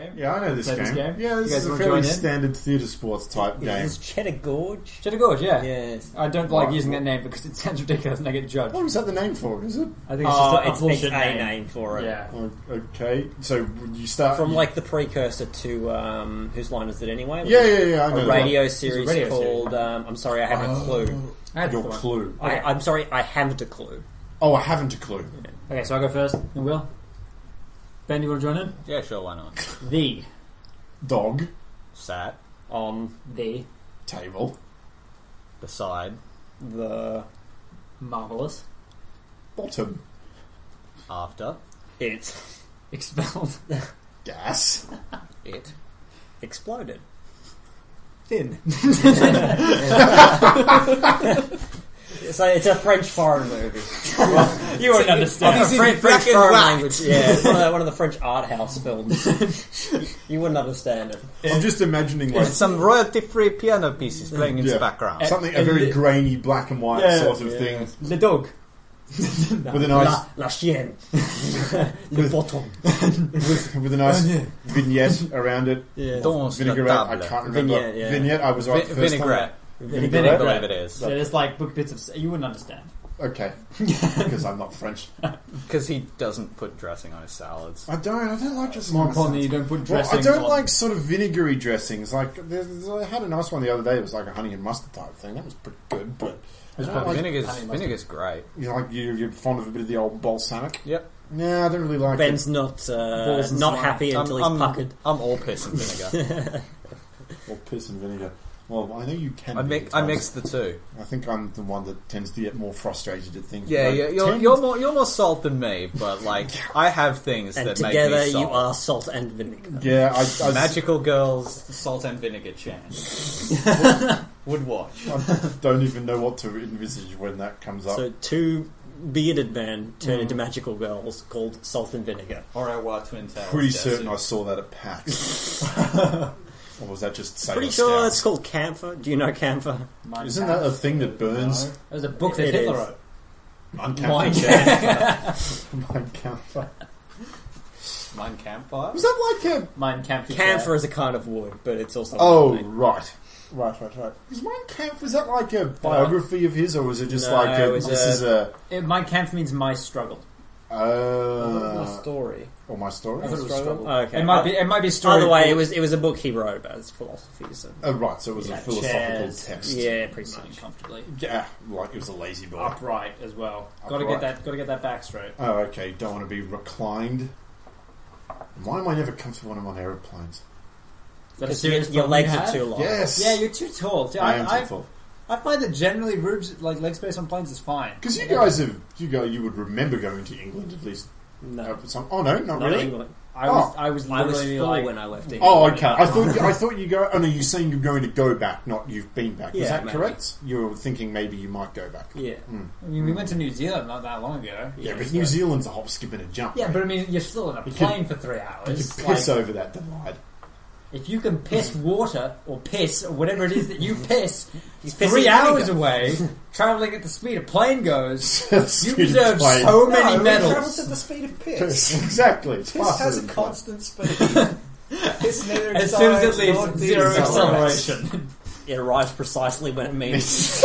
game? Yeah, I know this game. Yeah, this is a fairly standard theatre sports type game. This is Cheddar Gorge. Cheddar Gorge, yeah. Yes. I don't like using that name because it sounds ridiculous and I get judged. What was that the name for it, is it? I think it's just a bullshit a name. name for it. Yeah. Okay, so you start... From like the precursor to Whose Line Is It Anyway? Yeah, I know. A radio series called I'm Sorry, I Haven't a Clue. Your clue. Okay. I'm sorry, I haven't a clue. Oh, I haven't a clue. Yeah. Okay, so I'll go first. You will? Ben, you want to join in? Yeah, sure, why not? The dog Sat on the table beside the marvelous bottom after it expelled gas it exploded. Thin. So it's a French foreign movie. You wouldn't understand. French foreign language. Yeah, one of the French art house films. You wouldn't understand it. I'm just imagining like some royalty-free piano pieces playing in the background. Something a very grainy black and white sort of thing. Le dog. With a nice La chienne. Le bottom. with a nice vignette around it. Yeah. Vinaigrette. I can't remember. Vignette. I was right the first vinaigrette. time. Vinaigrette. I believe it is. So it's like book bits of... You wouldn't understand. Okay. Because I'm not French. Because he doesn't put dressing on his salads. I don't like dressing More on my importantly, you salads. don't put dressing I don't on... like sort of vinegary dressings. Like, I had a nice one the other day. It was like a honey and mustard type thing. That was pretty good, but... Vinegar's great. You know, like you're fond of a bit of the old balsamic? Yep. No, I don't really like Ben's it. not happy until he's puckered. I'm all piss and vinegar. Or piss and vinegar. Well, I know you can. I mix the two. I think I'm the one that tends to get more frustrated at things. Yeah, you're more salt than me, but like I have things and that together make me salt. you are salt and vinegar. Yeah, I Magical Girls Salt and Vinegar chance. Would watch. I don't even know what to envisage when that comes up. So two bearded men turn into magical girls called Salt and Vinegar. Or our twin tails. Pretty certain I saw that at PAX. Or was that just Sailor Pretty sure Scouts? it's called camphor. Do you know camphor? Isn't that a thing that burns? No. There's a book that Hitler wrote. Mein Kampf. Mein Campfire? Was that like a... Mein Kampf. Camphor is a kind of wood, but it's also... Oh, right. Was Mein Kampf, was that like a biography of his, or was it just like Mein Kampf means my struggle. My story. Or my story? I thought it was struggle. Oh, okay. It might be a story. Either way, it was a book he wrote about his philosophy. So. Oh, right, so it was a philosophical text. Yeah, pretty much. Comfortably. Yeah, like it was a lazy boy. Upright as well. Got to get that back straight. Oh, okay. Don't want to be reclined. Why am I never comfortable when I'm on aeroplanes? Because your legs are too long. Yes. Yeah, you're too tall. See, I am too tall. I find that generally rooms like leg space on planes is fine. Because you guys you would remember going to England at least. No. Oh no, not really. England. I was literally 4 like when I left England. Oh, okay. I thought you go. Oh no, you're saying you're going to go back, not you've been back. Is Yeah, that maybe. correct? You're thinking maybe you might go back. Yeah. I mean, we went to New Zealand not that long ago. Yeah, but New Zealand's a hop, skip, and a jump. Yeah, right? but I mean, you're still in a plane for 3 hours. You could piss over that divide. If you can piss water or piss or whatever it is that you piss, He's 3 hours away, travelling at the speed a plane goes, you Speed deserve of plane. so many It medals. travels at the speed of piss. Exactly. It's Piss faster has a than constant speed. Piss neither As soon as it accelerates leaves, nor it's zero decelerates. acceleration. It arrives precisely when it means.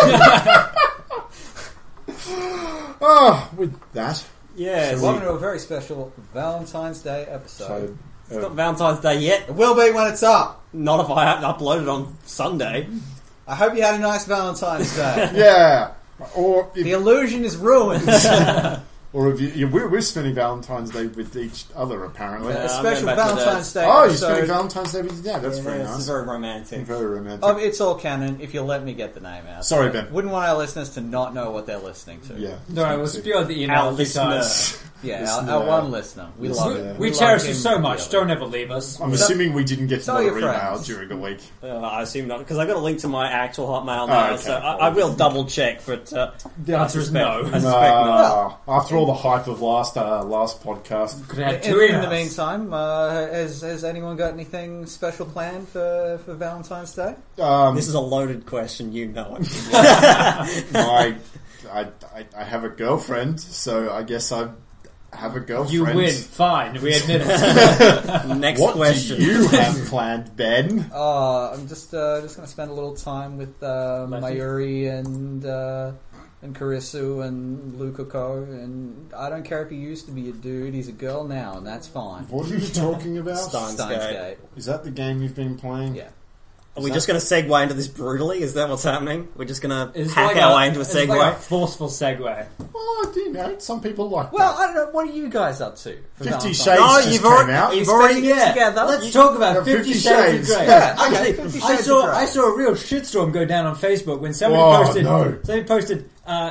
Oh, with that. Yeah. So welcome to a very special Valentine's Day episode. So, It's not Valentine's Day yet. It will be when it's up. Not if I haven't uploaded on Sunday. I hope you had a nice Valentine's Day. yeah. Or The illusion is ruined. or if we're spending Valentine's Day with each other apparently. A I'm special going back to Valentine's Day Oh, you're episode. spending Valentine's Day with your dad. That's very It's nice. very romantic. Very romantic. It's all canon if you let me get the name out. Sorry, Ben. Wouldn't want our listeners to not know what they're listening to. Yeah. No, we'll spew out the email Our a few listener. times. Yeah, Listener. our one listener. We love Listener. him. We love cherish you him so much. dearly. Don't ever leave us. I'm assuming we didn't get Tell another your email friends. during the week. I assume not, because I got a link to my actual Hotmail now, okay. so I will double check, but The answer is no. I suspect not. After all the hype of last podcast. Could have had In, two in the emails. meantime, has anyone got anything special planned for Valentine's Day? This is a loaded question, you know it. I have a girlfriend, so I guess I'm have a girlfriend. You win. Fine. We admit it. Next What question. do you have planned, Ben? I'm just going to spend a little time with Mayuri and Karisu and Lukako, and I don't care if he used to be a dude, he's a girl now, and that's fine. What are you talking about? Steins Gate. Is that the game you've been playing? Yeah. Are we just going to segue into this brutally? Is that what's happening? We're just going to It's hack like our way into a it's segue? like a forceful segue. Well, you know, some people like Well, that. I don't know, what are you guys up to? for 50 Valentine's? Shades No, just you've came already- out. you've You're already- spending it together. Let's talk about 50 Shades of Grey. Yeah, okay, Actually, 50 I Shades saw of Grey. I saw a real shitstorm go down on Facebook when somebody Whoa, posted. no. Somebody posted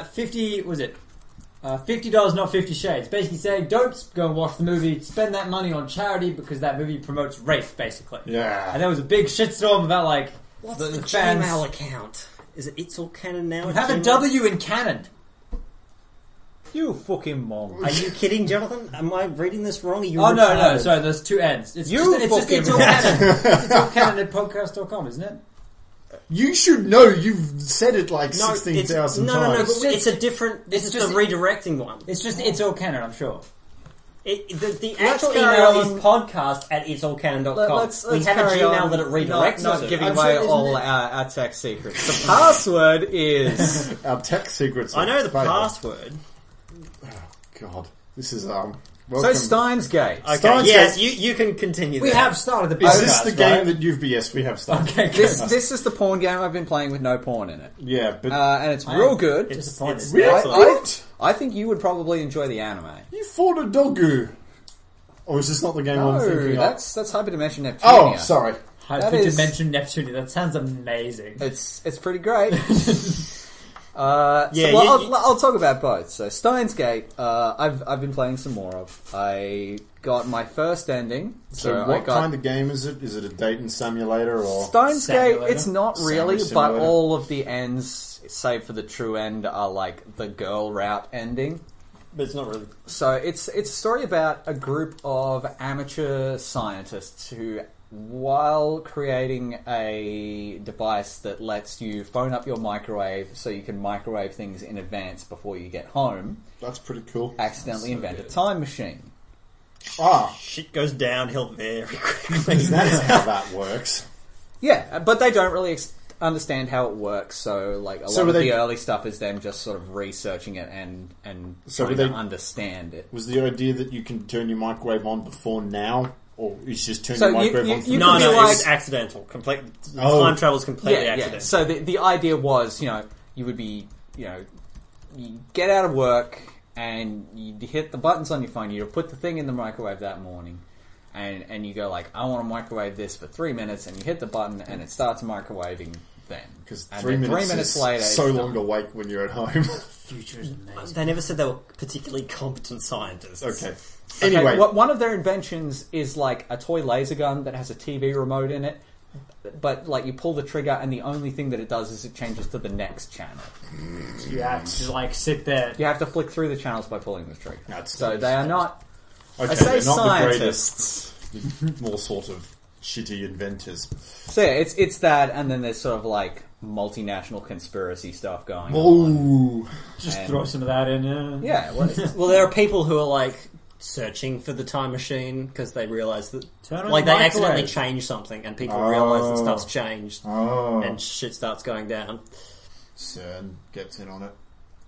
$50 not 50 Shades. Basically saying, don't go and watch the movie. Spend that money on charity because that movie promotes rape, basically. Yeah. And there was a big shitstorm about like What's the the fans Gmail account? Is it It's All Canon now? You at have a Gmail? W in canon. You fucking mong. Are you kidding, Jonathan? Am I reading this wrong? Are you Oh no, retarded? sorry. There's two N's. It's You it's fucking it's all canon. It's all canon at podcast.com, isn't it? You should know. You've said it like No, 16,000 no, times. but it's a different. This it's is just- the redirecting one. It's just it's all canon. I'm sure. The Let's actual carry email on. is podcast@itsallcanon.com. Let's We have a carry Gmail on, that it redirects not to. giving I'm away sure, isn't all it? our tech secrets. The password is... Our tech secrets. I know the fatal. password. God, this is So welcome. Steins Gate. Okay, Steins yes, Gate- you can continue. We that. have started the Is podcast. this the game right? that you've? Yes, we have started. Okay, This is the porn game I've been playing with no porn in it. Yeah, but And it's real good. disappointed. It's really, excellent. what? I think you would probably enjoy the anime. You fought a doggo. Or is this not the game I'm No, thinking of? that's Hyperdimension Neptunia. Oh, sorry. Hyper is- Dimension Neptune. That sounds amazing. It's pretty great. Yeah, I'll talk about both. So Steins Gate, I've been playing some more of. I got my first ending. So, I what got kind of game is it? Is it a dating simulator or? Steins Gate? Simulator? It's not Sandwich really, but simulator. all of the ends, save for the true end, are like the girl route ending. But it's not really. So it's a story about a group of amateur scientists who, while creating a device that lets you phone up your microwave so you can microwave things in advance before you get home, That's pretty cool. accidentally So invent a good. time machine. Ah, Shit goes downhill very quickly. that's how that works. Yeah, but they don't really understand how it works, so like a So lot were of they- the early stuff is them just sort of researching it and So trying were to they- understand it. Was the idea that you can turn your microwave on before now, or you just turn So your you- microwave you- on? you No, could no, be it was like- accidental. Complete Oh. time travel is completely accidental. Yeah. So the idea was, you would be, you get out of work and you hit the buttons on your phone. You put the thing in the microwave that morning, and you go like, I want to microwave this for 3 minutes, and you hit the button and it starts microwaving then. Because And 3 then minutes, 3 minutes is later, so it's long done. awake when you're at home. Future is amazing. They never said they were particularly competent scientists. Okay. Okay, Anyway, one of their inventions is like a toy laser gun that has a TV remote in it, but like you pull the trigger and the only thing that it does is it changes to the next channel. You have to like sit there. You have to flick through the channels by pulling the trigger. That's So nice. they are not, okay, I say they're not scientists. the greatest, more sort of shitty inventors. So yeah, it's that, and then there's sort of like multinational conspiracy stuff going on. Ooh. Just And- throw some of that in. Yeah, well, it's- Well, there are people who are like searching for the time machine because they realise that, Turn on like, the they accidentally microwave. change something, and people realise that Oh. stuff's changed, Oh. and shit starts going down. CERN gets in on it.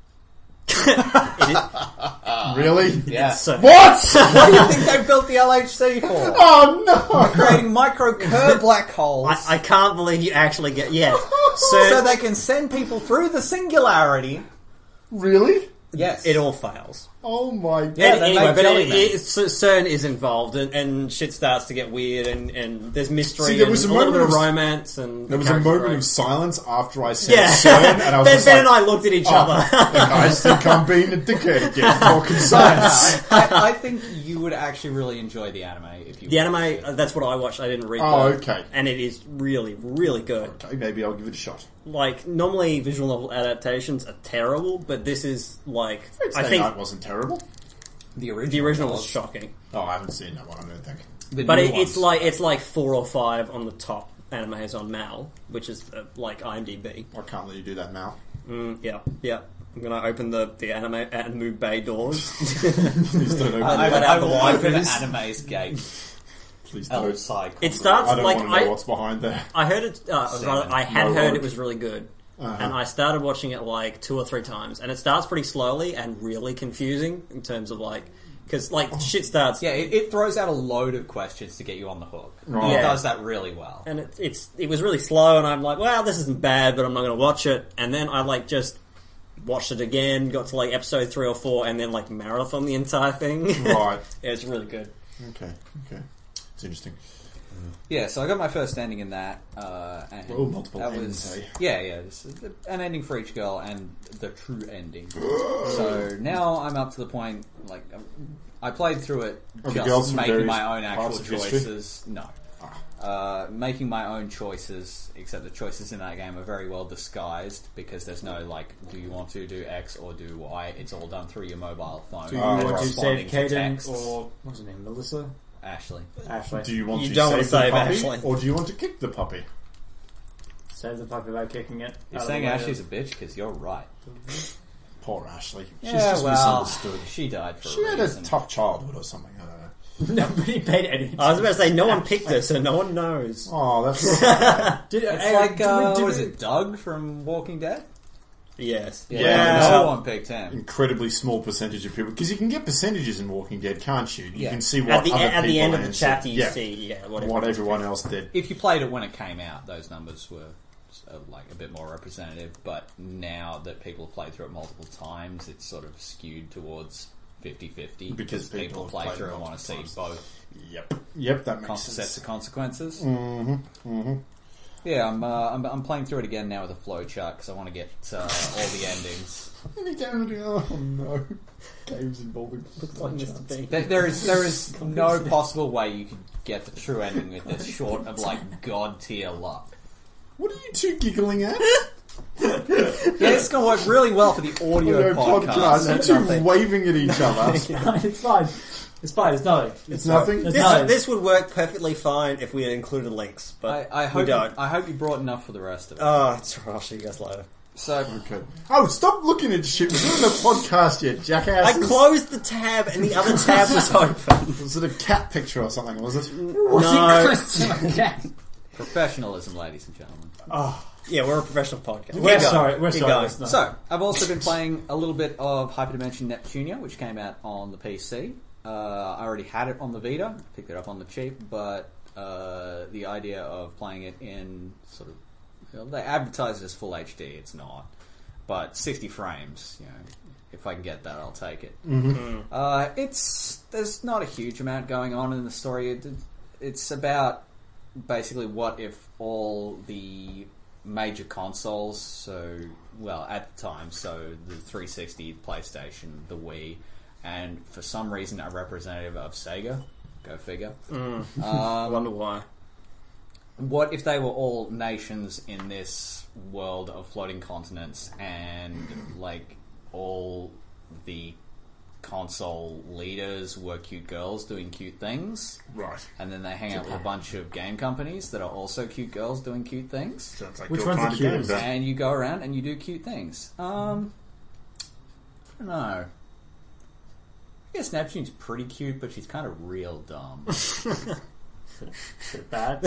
It Really? yeah. is so. What? What do you think they built the LHC for? Oh no! Creating micro curve black holes I can't believe you actually get. Yeah, so CERN, they can send people through the singularity. Really? Yes. it all fails. Oh my god! Yeah, they Anyway, make but Jellyman. CERN is involved, and shit starts to get weird, and there's mystery, See, there and was a a little bit of moment of- romance, and There was the a moment characters of silence after I said are great. CERN, and I was Ben, just Ben like, and I looked at each other. "The guys think I'm being a dickhead again, talking science." I think you would actually really enjoy the anime if you. The anime, that's what I watched. I didn't read. Oh, the- okay. And it is really, really good. Okay, maybe I'll give it a shot. Like, normally visual novel adaptations are terrible, but this is like, I Stay think Night wasn't terrible. The original. the original was shocking. Oh, I haven't seen that one. I don't think. The But new it's ones. like 4 or 5 on the top animes on Mal, which is like IMDb. I can't let you do that now. Yeah. I'm gonna open the anime bay doors. Please don't open I it. let out the will open waifus. Anime's gate. Please don't. Outside. It starts I don't like want to know what's behind there. I heard it. I had No heard woke. it was really good, Uh-huh. and I started watching it like 2 or 3 times, and it starts pretty slowly and really confusing in terms of like because shit starts. Yeah, it throws out a load of questions to get you on the hook. Right. It Yeah. does that really well. And it was really slow, and I'm like, well, this isn't bad, but I'm not going to watch it. And then I just watched it again, got to episode 3 or 4, and then marathon the entire thing. Right. Yeah, it's really good. Okay. It's interesting. Yeah, so I got my first ending in that. And Oh, multiple that ends, was, eh? Yeah. This is an ending for each girl and the true ending. So now I'm up to the point, I played through it Are the girls just from making various my own parts actual of history? choices. No. Making my own choices, except the choices in that game are very well disguised because there's no do you want to do X or do Y? It's all done through your mobile phone. Do you want to responding save to Caden texts. or what's her name, Melissa? Ashley. Ashley. Do you want You to don't want save to the save puppy, Ashley. or do you want to kick the puppy? Save the puppy by kicking it. You're out of saying the way Ashley's a of- bitch because you're right. Poor Ashley. She's Yeah, just well, misunderstood. she died for She a had reason. a tough childhood or something. I don't know. Nobody paid any. I was about to say, no one picked her, so no one knows. Oh, that's Did, It's hey, like, did was it Doug from Walking Dead? Yes. Yeah. No one picked him. incredibly small percentage of people because you can get percentages in Walking Dead, can't you? You Yeah. can see what At the other at the people end of the answered. chapter, you Yeah. see, what everyone else did. If you played it when it came out, those numbers were a bit more representative. But now that people have played through it multiple times, it's sort of skewed towards 50-50 Because people people have play played through and want to see multiple times. both Yep, that makes sets sense. of consequences. Mm-hmm. Yeah, I'm playing through it again now with a flowchart because I want to get all the endings. Oh no, games involving There is no possible way you could get the true ending with this short of god tier luck. What are you two giggling at? Yeah, it's going to work really well for the audio podcast. You two waving at each other. it's fine. It's fine. It's nothing. It's nothing. It's nothing. This would work perfectly fine if we had included links, but I we hope don't. I hope you brought enough for the rest of it. Oh, it's alright. I'll see you guys later. So Okay. Oh, stop looking at shit. We're doing a podcast yet, jackass. I closed the tab and the other tab was open. Was it a cat picture or something? Was it? No. professionalism, ladies and gentlemen. Yeah, we're a professional podcast. We're Keep sorry. going. We're Keep sorry. going. listener. So I've also been playing a little bit of Hyperdimension Neptunia, which came out on the PC. I already had it on the Vita, picked it up on the cheap, but the idea of playing it in sort of they advertise it as full HD. It's not, but 60 frames. If I can get that, I'll take it. There's not a huge amount going on in the story. It's about basically what if all the major consoles, at the time, so the 360, the PlayStation, the Wii, and for some reason a representative of Sega, go figure. I wonder why. What if they were all nations in this world of floating continents and all the console leaders were cute girls doing cute things, Right. and then they hang out with a bunch of game companies that are also cute girls doing cute things, Sounds like Which your one's kind the of game, cutest? that. and you go around and you do cute things. I don't know. I guess Neptune's pretty cute, but she's kind of real dumb. Is it bad?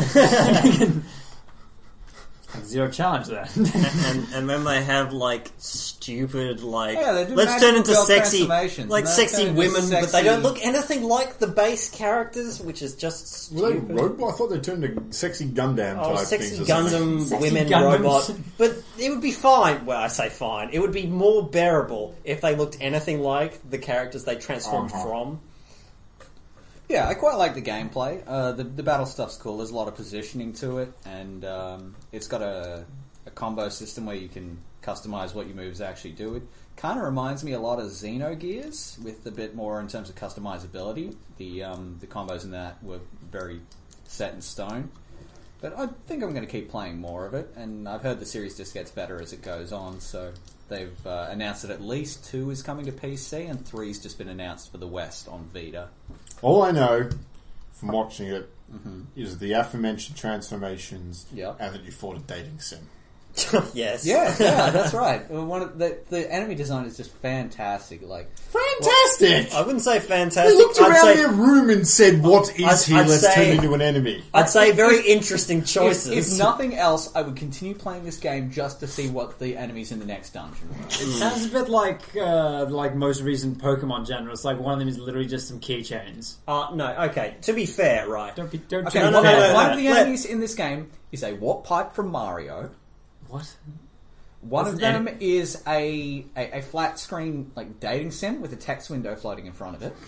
Zero challenge there. and then they have stupid Yeah, they do let's magical turn into girl sexy transformations, like and they sexy turn into women, but they sexy- don't look anything like the base characters, which is just Were they stupid. robot? I thought they turned into sexy Gundam Oh, type sexy things. or something. Gundam Sexy women Gundams. robot. But it would be fine. Well, I say fine. It would be more bearable if they looked anything like the characters they transformed from. Yeah, I quite like the gameplay. The battle stuff's cool. There's a lot of positioning to it, and it's got a combo system where you can customize what your moves actually do. It kind of reminds me a lot of Xenogears, with a bit more in terms of customizability. The combos in that were very set in stone. But I think I'm going to keep playing more of it, and I've heard the series just gets better as it goes on, so they've announced that at least 2 is coming to PC, and 3's just been announced for the West on Vita. All I know from watching it is the aforementioned transformations Yep. and that you fought a dating sim. Yes. Yeah, that's right. One of the enemy design is just fantastic. Like, Fantastic! I wouldn't say fantastic. They looked I'd around say, their room and said, "What is he? I'd Let's say- turn into an enemy." I'd say very interesting choices. if nothing else, I would continue playing this game just to see what the enemies in the next dungeon were. It sounds a bit like most recent Pokemon genre. It's like one of them is literally just some keychains. No, okay. To be fair, right. Don't Okay, No, no, one, no, no, one no. of the Let- enemies in this game is a warp pipe from Mario. What? One That's of an them is a flat screen like dating sim with a text window floating in front of it.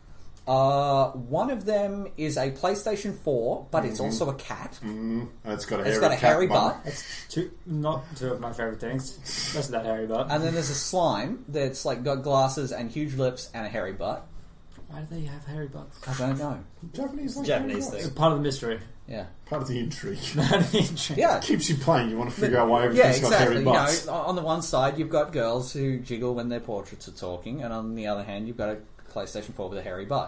One of them is a PlayStation 4, but it's also a cat. And it's got a, It's got a hairy butt. That's not two of my favourite things. That's that hairy butt. And then there's a slime that's like got glasses and huge lips and a hairy butt. Why do they have hairy butts? I don't know. Japanese, like Japanese hairy It's thing. part of the mystery. Yeah. Part of the intrigue. Yeah. Keeps you playing. You want to figure out why Yeah, everything's got exactly. hairy You butts. know, on the one side you've got girls who jiggle when their portraits are talking, and on the other hand you've got a PlayStation 4 with a hairy butt.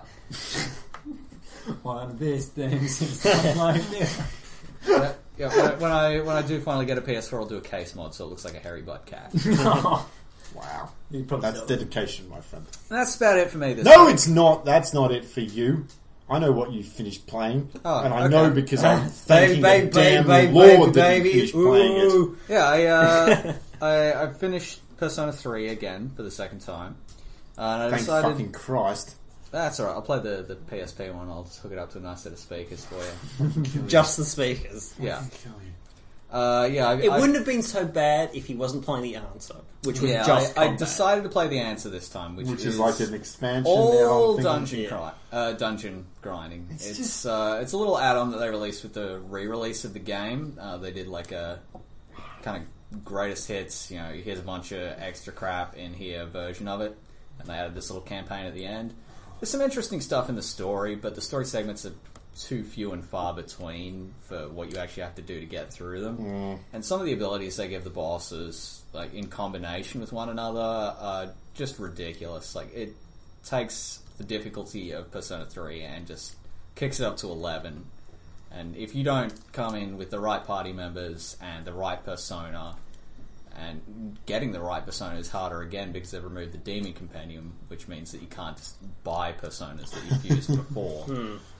One of these things is not like this. Yeah, when I do finally get a PS4, I'll do a case mod so it looks like a hairy butt cat. Wow. You probably That's don't. dedication, my friend. That's about it for me this No, week. it's not. That's not it for you. I know what you finished playing. Oh, and I okay. know because I'm thanking Baby, the damn baby, Lord that baby, you finished playing it. ooh. Yeah, I finished Persona 3 again for the second time. And I Thank decided... fucking Christ. That's alright, I'll play the PSP one, I'll just hook it up to a nice set of speakers for you. Just the speakers. Yeah. Kill you. It wouldn't have been so bad if he wasn't playing the answer, which was Yeah, just I combat. decided to play the answer this time, which is like an expansion. now, all I'm thinking. dungeon grinding. It's It's a little add-on that they released with the re-release of the game. They did like a kind of greatest hits. You know, here's a bunch of extra crap in here version of it, and they added this little campaign at the end. There's some interesting stuff in the story, but the story segments are too few and far between for what you actually have to do to get through them. And some of the abilities they give the bosses, like in combination with one another, are just ridiculous. Like, it takes the difficulty of Persona 3 and just kicks it up to 11. And if you don't come in with the right party members and the right persona, and getting the right persona is harder again because they've removed the Demon Compendium, which means that you can't just buy personas that you've used before.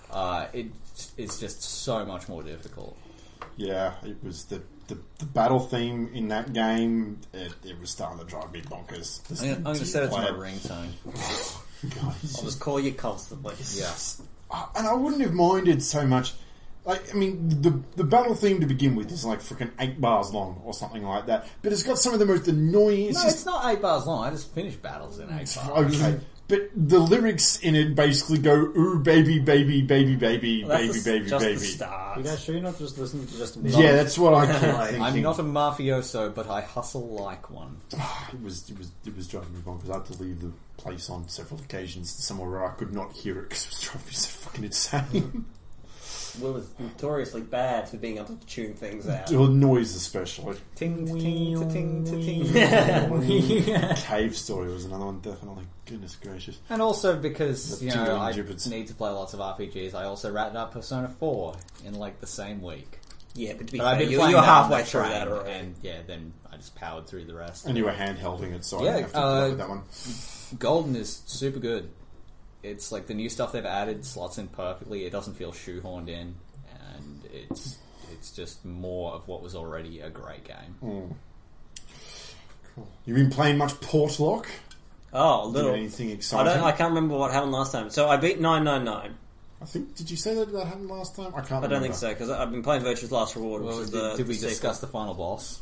It's just so much more difficult. Yeah, it was the battle theme in that game. It was starting to drive me bonkers. I'm going to set it to my Play ringtone. God, I'll just call you constantly. Yeah. and I wouldn't have minded so much. Like, I mean, the battle theme to begin with is like freaking 8 bars long or something like that. But it's got some of the most annoying. No, it's not 8 bars long. I just finished battles in 8 bars. Okay, but the lyrics in it basically go, "Ooh, baby, baby, baby, baby, Well, baby, that's baby, just baby." the start. You guys sure you're not just listening to Justin Yeah, that's what I kept Like, thinking. I'm not a mafioso, but I hustle like one. It was driving me bonkers. I had to leave the place on several occasions somewhere where I could not hear it because it was driving me so fucking insane. Will was notoriously bad for being able to tune things out. The noise especially. Ting, ting, ting, ting, ting. Cave Story was another one, definitely. Goodness gracious. And also because, The you know, tingling I gibbets. need to play lots of RPGs, I also wrapped up Persona 4 in like the same week. Yeah, but to be But I've fair, been you playing were that on halfway the through train, that already. and yeah, then I just powered through the rest. And you were handhelding it, so I Yeah, didn't have to put up with that one. Golden is super good. It's like the new stuff they've added slots in perfectly. It doesn't feel shoehorned in, and it's just more of what was already a great game. Cool. You been playing much Portlock? Oh, a Doing little. anything exciting? I can't remember what happened last time. So I beat 999. I think, did you say that happened last time? I can't I remember. don't think so, because I've been playing Virtue's Last Reward, which Well, is did we sequel. discuss the final boss?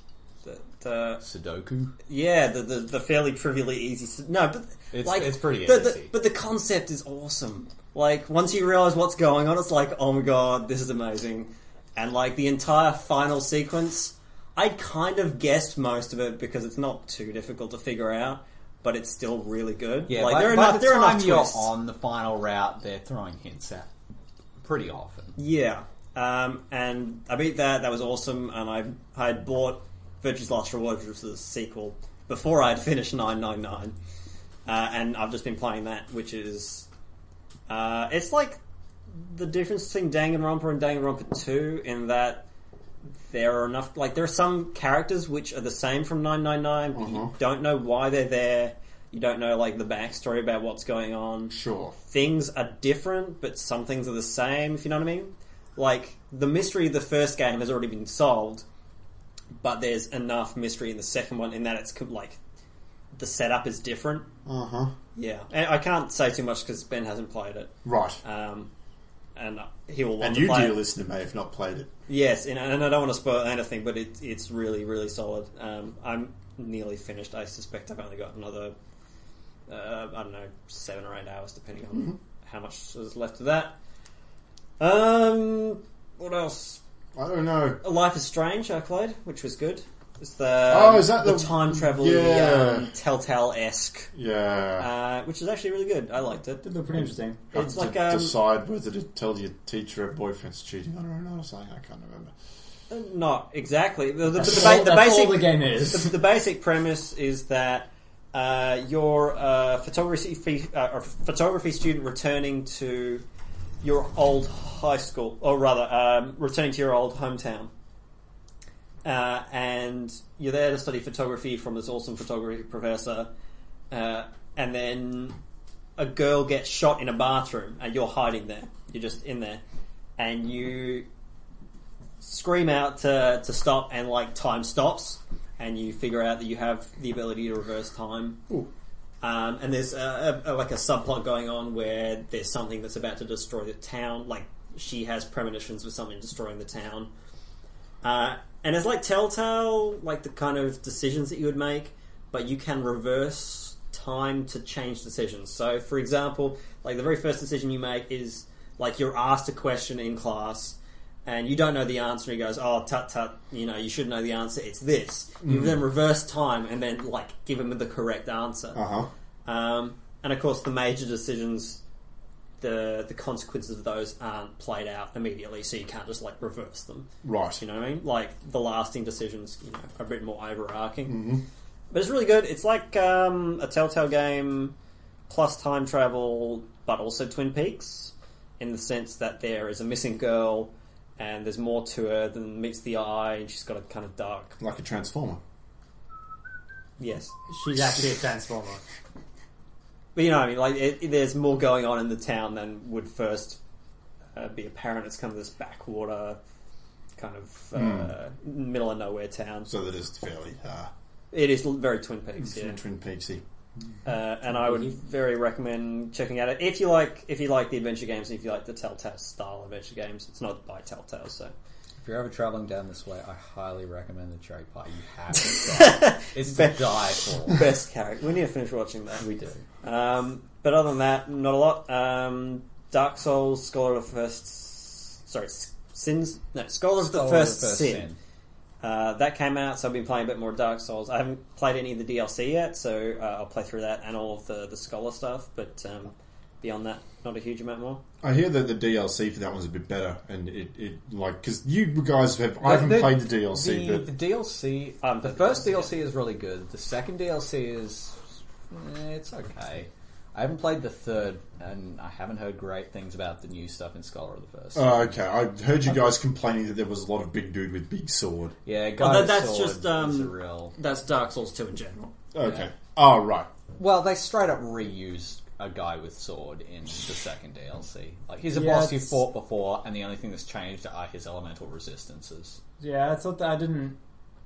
Sudoku? Yeah, the fairly trivially easy. No, but It's pretty easy. but the concept is awesome. Like, once you realise what's going on, it's like, oh my god, this is amazing. And like the entire final sequence, I kind of guessed most of it because it's not too difficult to figure out, but it's still really good. Yeah, like, by there are the enough, there are time enough you're twists. on the final route, they're throwing hints at pretty often. Yeah, and I beat that. That was awesome. And I had bought Virtue's Last Reward, which was the sequel, before I had finished 999, and I've just been playing that, which is it's like the difference between Danganronpa and Danganronpa 2 in that there are enough. Like there are some characters which are the same from 999, but you don't know why they're there. You don't know like the backstory about what's going on. Sure. Things are different, but some things are the same. If you know what I mean. Like the mystery of the first game has already been solved, but there's enough mystery in the second one in that it's like the setup is different. Yeah, and I can't say too much because Ben hasn't played it. Right. And he will want And to you, play dear it. listener, may have not played it. Yes, and I don't want to spoil anything, but it's really, really solid. I'm nearly finished. I suspect I've only got another, I don't know, 7 or 8 hours, depending on how much is left of that. What else? I don't know. Life is Strange I played, which was good. It's Is that the the time travel Telltale-esque, Yeah. which is actually really good. I liked it. It looked pretty interesting. It's to like decide whether to tell your teacher her boyfriend's cheating on her or not or something. I can't remember. not exactly. The That's all the game is. The basic premise is that you're a photography student returning to your old high school, or rather, returning to your old hometown. And you're there to study photography from this awesome photography professor, and then a girl gets shot in a bathroom, and you're hiding there. You're just in there, and you scream out to stop, and like time stops, and you figure out that you have the ability to reverse time. And there's like a subplot going on where there's something that's about to destroy the town. Like she has premonitions of something destroying the town. And it's like Telltale, like the kind of decisions that you would make, but you can reverse time to change decisions. So, for example, like the very first decision you make is like you're asked a question in class, and you don't know the answer, and he goes, "Oh, tut tut, you should know the answer. It's this." You then reverse time and then like give him the correct answer. And of course, the major decisions, the consequences of those aren't played out immediately, so you can't just like reverse them. Right. You know what I mean? Like the lasting decisions, are a bit more overarching. But it's really good. It's like a Telltale game plus time travel, but also Twin Peaks, in the sense that there is a missing girl, and there's more to her than meets the eye, and she's got a kind of dark. Like a Transformer. Yes. She's actually a transformer. But you know what I mean? Like, there's more going on in the town than would first be apparent. It's kind of this backwater, kind of middle of nowhere town. So that is fairly It is very Twin Peaks, yeah. Twin Peaksy. And I would very recommend checking out it if you like the adventure games and if you like the Telltale style adventure games. It's not by Telltale, so. If you're ever travelling down this way, I highly recommend the Cherry Pie. You have to try. It's to die for. Best character. We need to finish watching that. We do. But other than that, not a lot. Dark Souls, Scholar of the First... Sorry, Sins? No, Scholar of the First Sin. That came out, so I've been playing a bit more Dark Souls. I haven't played any of the DLC yet, so I'll play through that and all of the Scholar stuff, but beyond that, not a huge amount more. I hear that the DLC for that one's a bit better, and it like, because you guys have... I haven't played the DLC, but... The DLC... the first DLC is really good. The second DLC is... it's okay. I haven't played the third, and I haven't heard great things about the new stuff in Scholar of the First. Oh, okay. I heard you guys complaining that there was a lot of big dude with big sword. Yeah, that's Sword just, is a real... That's Dark Souls 2 in general. Okay. Yeah. Oh, right. Well, they straight up reused a guy with sword in the second DLC. Like, he's a Yeah, boss you it's- fought before, and the only thing that's changed are his elemental resistances. Yeah, I thought that I didn't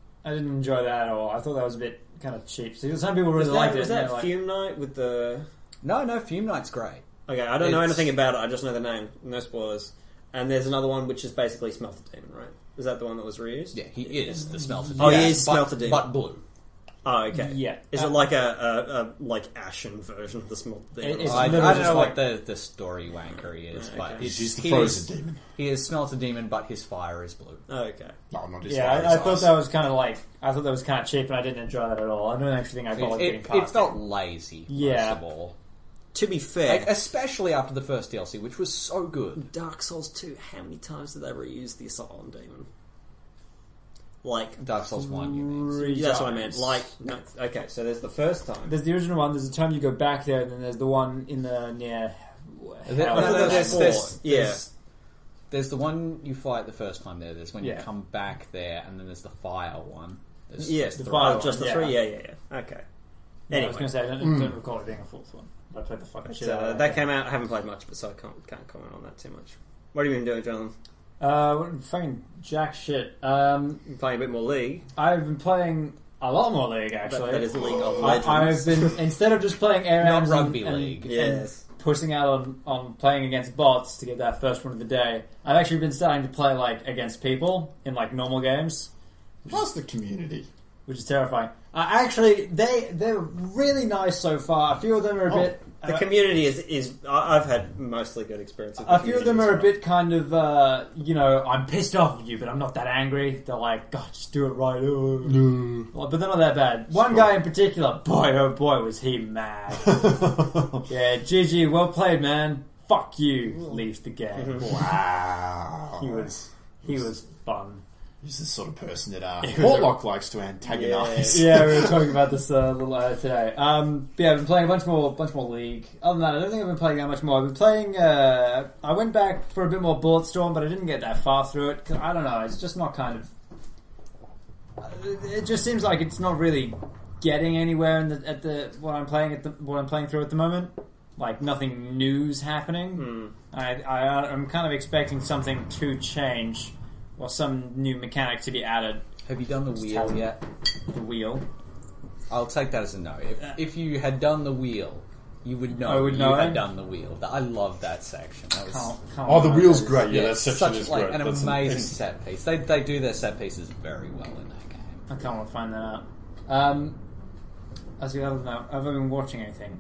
enjoy that at all. I thought that was a bit kind of cheap. So some people really liked it. Was and that they're like, Fume Knight with the... No, Fume Knight's great. Okay, I don't know It's- anything about it, I just know the name. No spoilers. And there's another one which is basically Smelter Demon, right? Is that the one that was reused? Yeah, he is the Smelter Oh, Demon. he is but, Smelter Demon. But blue. Oh, okay. Yeah. Is it like a like ashen version of the Smelter Demon? It's I literally don't just know like- what the story wanker he is, Okay. but He's the he frozen is, demon. He is Smelter Demon, but his fire is blue. Oh, okay. No, not his Yeah, fire, I his thought eyes. that was kind of like... I thought that was kind of cheap, and I didn't enjoy that at all. I don't actually think I bothered getting It past felt lazy, Yeah. most of all. To be fair, Like, especially after the first DLC, which was so good. Dark Souls 2, how many times did they reuse the Asylum Demon? Like, Dark Souls 1, you mean. Three that's what I meant. times. Like, no, okay, so there's the first time. There's the original one, there's the time you go back there, and then there's the one in the near... There- hell, no, there's there's- four. there's- Yeah. there's there's the one you fight the first time there. There's when you Yeah. come back there, and then there's the fire one. There's Yes, The the fire just the one, three. yeah. Yeah. Okay. Yeah, I Anyway, was going to say, I don't recall it being a fourth one. I played the fucking shit out of it. that came out. I haven't played much, but so I can't comment on that too much. What have you been doing, Jonathan? Fucking jack shit. You playing a bit more League. I've been playing a lot more League, actually. That is League of I've Legends. been, instead of just playing air Not rounds rugby and, league. Yes. and pushing out on playing against bots to get that first one of the day, I've actually been starting to play like against people in like normal games, Plus the community. which is terrifying. Actually, they're really nice so far. A few of them are a bit. The community is. I've had mostly good experience. With the A few of them community are a as well. bit kind of, I'm pissed off at you, but I'm not that angry. They're like, God, just do it right. Well, but they're not that bad. One guy in particular, boy, oh boy, was he mad. Yeah, GG, well played, man. Fuck you. Leaves the game. Wow. He was fun. He's the sort of person that Portlock likes to antagonise. Yeah, we were talking about this a little today. But yeah, I've been playing a bunch more League. Other than that, I don't think I've been playing that much more. I've been playing. I went back for a bit more Bulletstorm, but I didn't get that far through it. 'Cause I don't know. It's just not kind of. It just seems like it's not really getting anywhere what I'm playing through at the moment. Like nothing new's happening. I'm kind of expecting something to change. Or some new mechanic to be added. Have you done the wheel yet? The wheel. I'll take that as a no. If you had done the wheel, you would know I would know had it. done the wheel. I love that section. That was Oh, the wheel's great. Yeah, that section such is like great. an That's amazing it's- set piece. They do their set pieces very well in that game. I can't want to find that out. As the other note, have I been watching anything?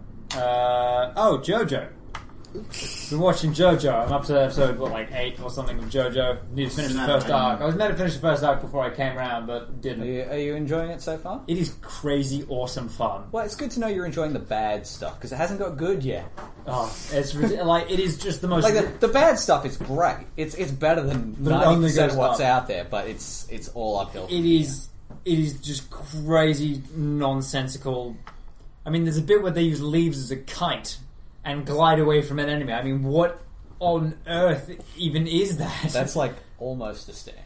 JoJo. Been watching JoJo. I'm up to episode 8 or something of JoJo. Need to finish the first arc. I was meant to finish the first arc before I came around, but didn't. Are you enjoying it so far? It is crazy, awesome fun. Well, it's good to know you're enjoying the bad stuff because it hasn't got good yet. Oh, it's like it is just the most. Like the bad stuff is great. It's better than But it only 90% goes of what's up. out there, but it's all uphill. It is just crazy, nonsensical. I mean, there's a bit where they use leaves as a kite and glide away from an enemy. I mean, what on earth even is that? That's like almost a stand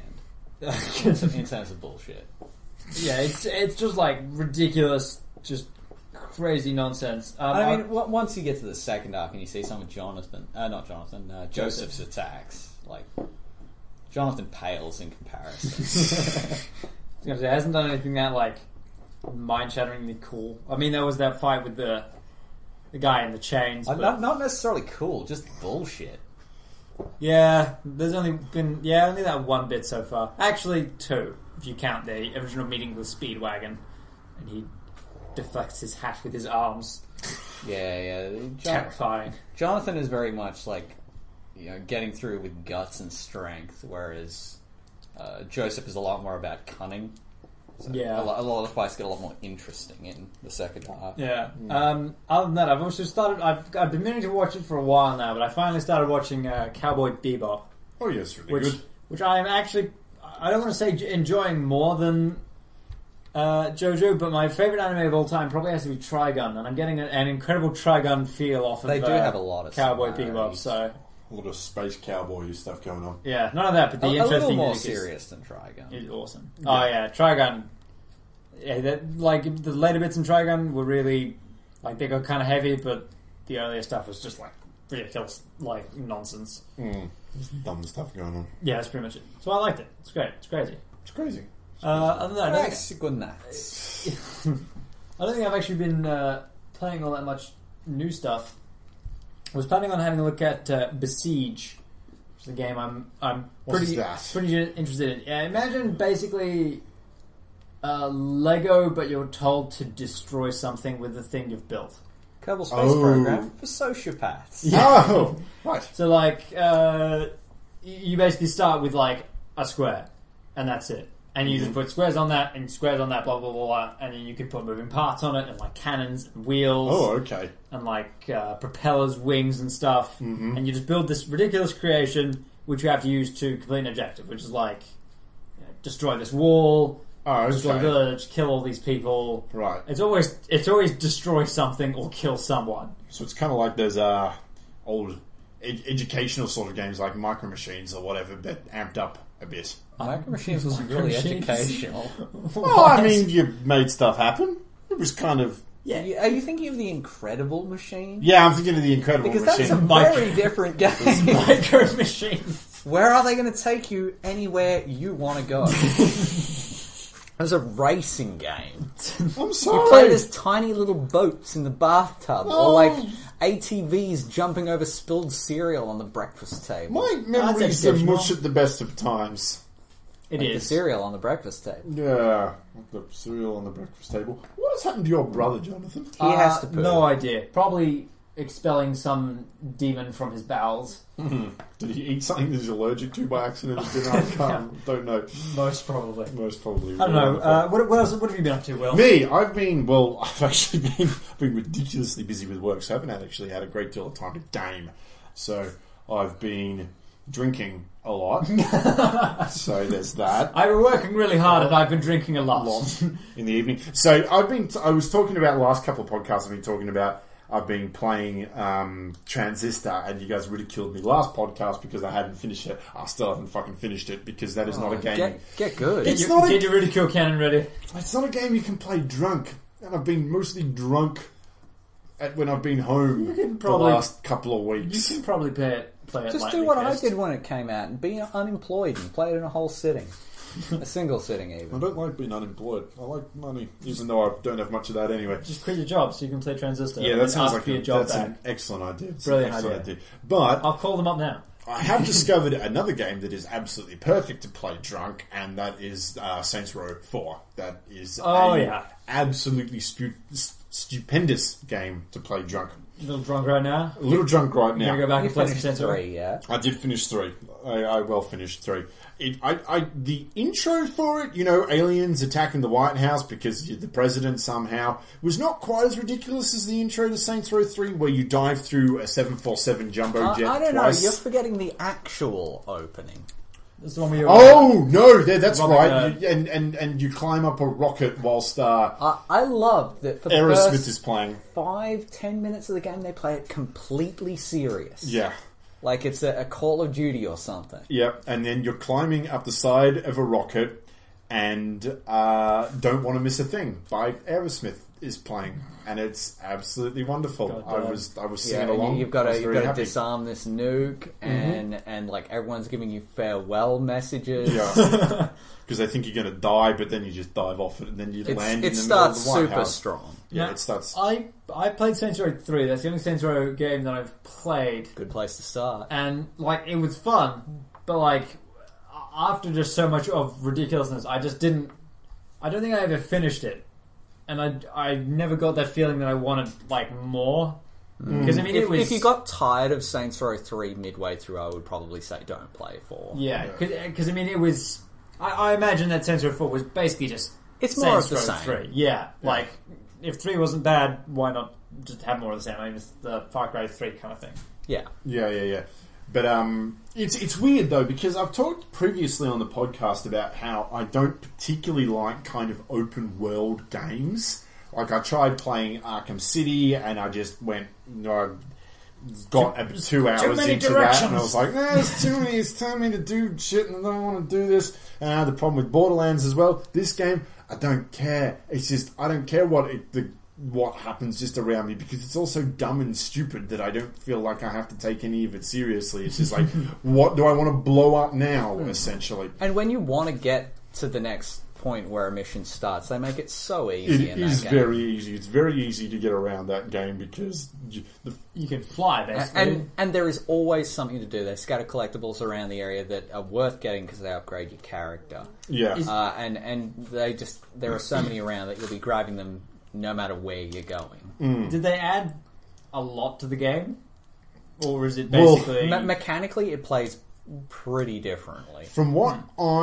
in terms of bullshit. Yeah, it's just like ridiculous, just crazy nonsense. I mean, once you get to the second arc and you see some of Joseph's attacks, like Jonathan pales in comparison. I was gonna say, hasn't done anything that like mind-shatteringly cool. I mean, there was that fight with the guy in the chains. But Not necessarily cool, just bullshit. yeah, there's only been only that one bit so far. Actually, two, if you count the original meeting with Speedwagon, and he deflects his hat with his arms. Yeah. Terrifying. Jonathan is very much like, getting through with guts and strength, whereas Joseph is a lot more about cunning. So Yeah. a lot of the fights get a lot more interesting in the second arc. Yeah. Other than that, I've also started. I've been meaning to watch it for a while now, but I finally started watching Cowboy Bebop, Oh, yes, really good. which I am actually. I don't want to say enjoying more than JoJo, but my favorite anime of all time probably has to be Trigun, and I'm getting an incredible Trigun feel off of. They do have a lot of Cowboy Bebop, similarities. so A lot of space cowboy stuff going on. yeah, none of that, but the A little interesting more music is- serious than Trigun. is awesome. Oh yeah, Trigun. Yeah, the later bits in Trigun were really they got kind of heavy, but the earlier stuff was just ridiculous, nonsense. Dumb stuff going on. Yeah, that's pretty much it. So I liked it. It's great. It's crazy. It's crazy. Other than that, I don't Thanks, good nights. I don't think I've actually been playing all that much new stuff. I was planning on having a look at Besiege, which is a game I'm What pretty is that? pretty interested in. Yeah, imagine basically Lego, but you're told to destroy something with the thing you've built. Kerbal Space Program for sociopaths. Oh, right. So you basically start with a square, and that's it. And you just put squares on that, and squares on that, blah, blah, blah, blah. And then you can put moving parts on it, and cannons, and wheels. Oh, okay. And propellers, wings, and stuff. And you just build this ridiculous creation, which you have to use to complete an objective, which is destroy this wall, Oh, destroy a okay. village, kill all these people. Right. It's always destroy something or kill someone. So it's kind of like those old educational sort of games like Micro Machines or whatever, but amped up a bit. Micro Machines wasn't really Machines. educational. Well, I mean, you made stuff happen. It was kind of... Are you thinking of the Incredible Machine? Yeah, I'm thinking of the Incredible Because that is a Machine. very different game. Micro Machines. Where are they going to take you anywhere you want to go? It's a racing game. I'm You sorry. play as tiny little boats in the bathtub, Oh. or like ATVs jumping over spilled cereal on the breakfast table. My memories are exceptional. mush at the best of times. It The is. cereal on the breakfast table. Yeah, the cereal on the breakfast table. What has happened to your brother, Jonathan? He has to poo. No idea. Probably expelling some demon from his bowels. Did he eat something that he's allergic to by accident at dinner? I don't know. Most probably. Most probably. I don't know. What else? What have you been up to, Will? Me, I've actually been ridiculously busy with work, so I haven't actually had a great deal of time to game. So I've been drinking a lot. So there's that. I've been working really hard and I've been drinking a lot. In the evening. So I was talking about the last couple of podcasts. I've been playing Transistor, and you guys ridiculed me last podcast because I hadn't finished it. I still haven't fucking finished it because that is not a game. Get good. It's not Get your ridicule cannon ready. It's not a game you can play drunk, and I've been mostly drunk when I've been home You can probably- the last couple of You weeks. can probably play it Just lightly do what I first. did when it came out and be unemployed and play it in a whole sitting. A single sitting, I even. don't like being unemployed. I like money, even though I don't have much of that anyway. Just quit your job so you can play Transistor. Yeah, and that then sounds ask like for your job that's back. an excellent idea. It's Brilliant an excellent idea. But I'll call them up now. I have discovered another game that is absolutely perfect to play drunk, and that is Saints Row 4. That is absolutely stupendous game to play drunk. A little drunk right now. A little drunk right You're now. gonna go back You and play some finished Saints Row? 3, yeah? I did finish 3. I well finished 3. The intro for it, aliens attacking the White House because you're the president somehow, was not quite as ridiculous as the intro to Saints Row 3, where you dive through a 747 jumbo jet I don't twice. know, you're forgetting the actual opening. This is the one where you're Oh no, that's Robbing right. And you climb up a rocket whilst I love that for the Aerosmith first is playing. 5-10 minutes of the game they play it completely serious. Yeah. Like it's a Call of Duty or something. Yep, and then you're climbing up the side of a rocket and Don't Want to Miss a Thing by Aerosmith is playing, and it's absolutely wonderful. God, I was Yeah, singing along. you've got I was to very happy. disarm this nuke, and like everyone's giving you farewell messages. Yeah, because they think you're going to die, but then you just dive off it, and then you land in It the middle of starts the White super House. strong. Yeah, Now, it starts. I played Saints Row 3. That's the only Saints Row game that I've played, Good place to start. and it was fun. But after just so much of ridiculousness, I just didn't. I don't think I ever finished it, and I never got that feeling that I wanted more. Because If you got tired of Saints Row 3 midway through, I would probably say don't play 4. yeah, because it was. I imagine that Saints Row 4 was basically just It's more Saints of the Row same. 3. Yeah, if 3 wasn't bad, why not just have more of the same? I mean, it's the Far Cry 3 kind of thing. Yeah. Yeah. But it's weird though, because I've talked previously on the podcast about how I don't particularly like kind of open world games. Like I tried playing Arkham City, and I just went, I got 2 hours many into directions. that, and I was like, it's too many. It's telling me to do shit, and I don't want to do this. And I had the problem with Borderlands as well. This game, I don't care. It's just I don't care what happens just around me, because it's all so dumb and stupid that I don't feel like I have to take any of it seriously. It's just like, what do I want to blow up now, essentially? And when you want to get to the next point where a mission starts, they make it so easy It in that is game. very easy. It's very easy to get around that game because You can fly, basically. And there is always something to do. They scatter collectibles around the area that are worth getting because they upgrade your character. yeah. And there are so many around that you'll be grabbing them no matter where you're going. Did they add a lot to the game? Or is it Well, basically... Mechanically, it plays pretty differently. From what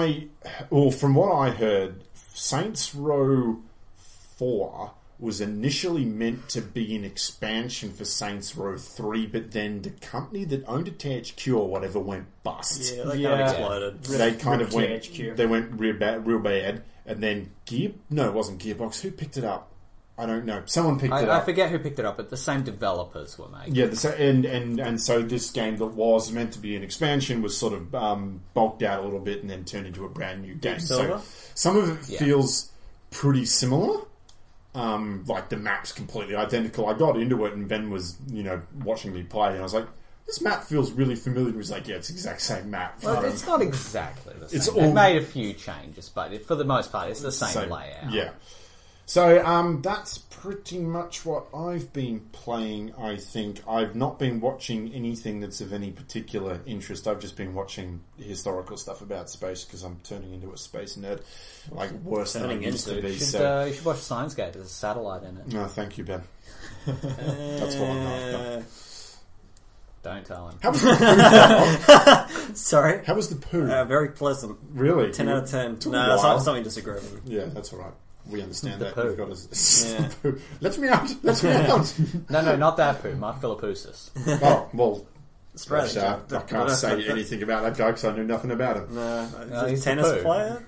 I heard, Saints Row 4 was initially meant to be an expansion for Saints Row 3, but then the company that owned it, THQ or whatever, went bust. Yeah, that kind Yeah. of exploded. They kind of Rip went. THQ. They went real bad, and then it wasn't Gearbox. Who picked it up? I don't know. Someone picked it I up. forget who picked it up, but the same developers were making. Yeah, and so this game that was meant to be an expansion was sort of bulked out a little bit and then turned into a brand new game. Silver? So some of it Yeah. feels pretty similar. Like the map's completely identical. I got into it and Ben was, watching me play and I was like, this map feels really familiar. He was like, yeah, it's the exact same map. Well, it's not exactly the same. It's They all- made a few changes, but for the most part, it's the same layout. Yeah. So that's pretty much what I've been playing, I think. I've not been watching anything that's of any particular interest. I've just been watching historical stuff about space because I'm turning into a space nerd. Like, worse than I Turning used to into- be. You should, So, you should watch Science Gate. There's a satellite in it. no, thank you, Ben. That's what I'm after. Don't tell him. How was the poo? Sorry. How was the poo? Very pleasant. Really? 10 out of 10. Took a No, while. something disagreeable. Yeah, that's all right. We understand The that. poo. We've got us. Yeah. The poo. Let me out. Let me out. No, not that poo. Mark Philippoussis. Oh, well, Australian gosh, joke. I can't say anything about that guy because I knew nothing about him. No, No, is he's he a the tennis poo. player?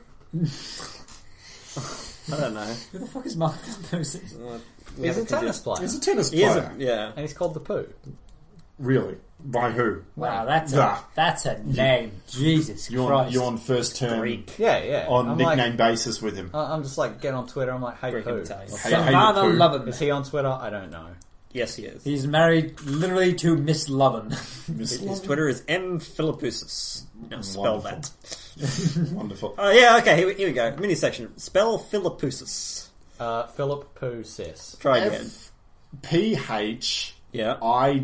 I don't know. Who the fuck is Mark Philippoussis? He's a tennis player. He's a tennis He is player. yeah. And he's called the poo. Really? By who? Wow, that's Yeah. a name. Jesus You're Christ. on first term Greek. Yeah. on I'm nickname like, basis with him. I'm just like, get on Twitter. I'm like, hey, Greek and poo. Italian. Hey, Savannah the poo. Lovin. Is he on Twitter? I don't know. Yes, he is. He's married literally to Miss Lovin. His Twitter is M. Philippoussis. Now spell Wonderful. that. Wonderful. Oh, yeah, okay, here we go. Mini section. Spell Philippoussis. Philip Poo Sis. Try again. P-H-I-L-L-O Yeah.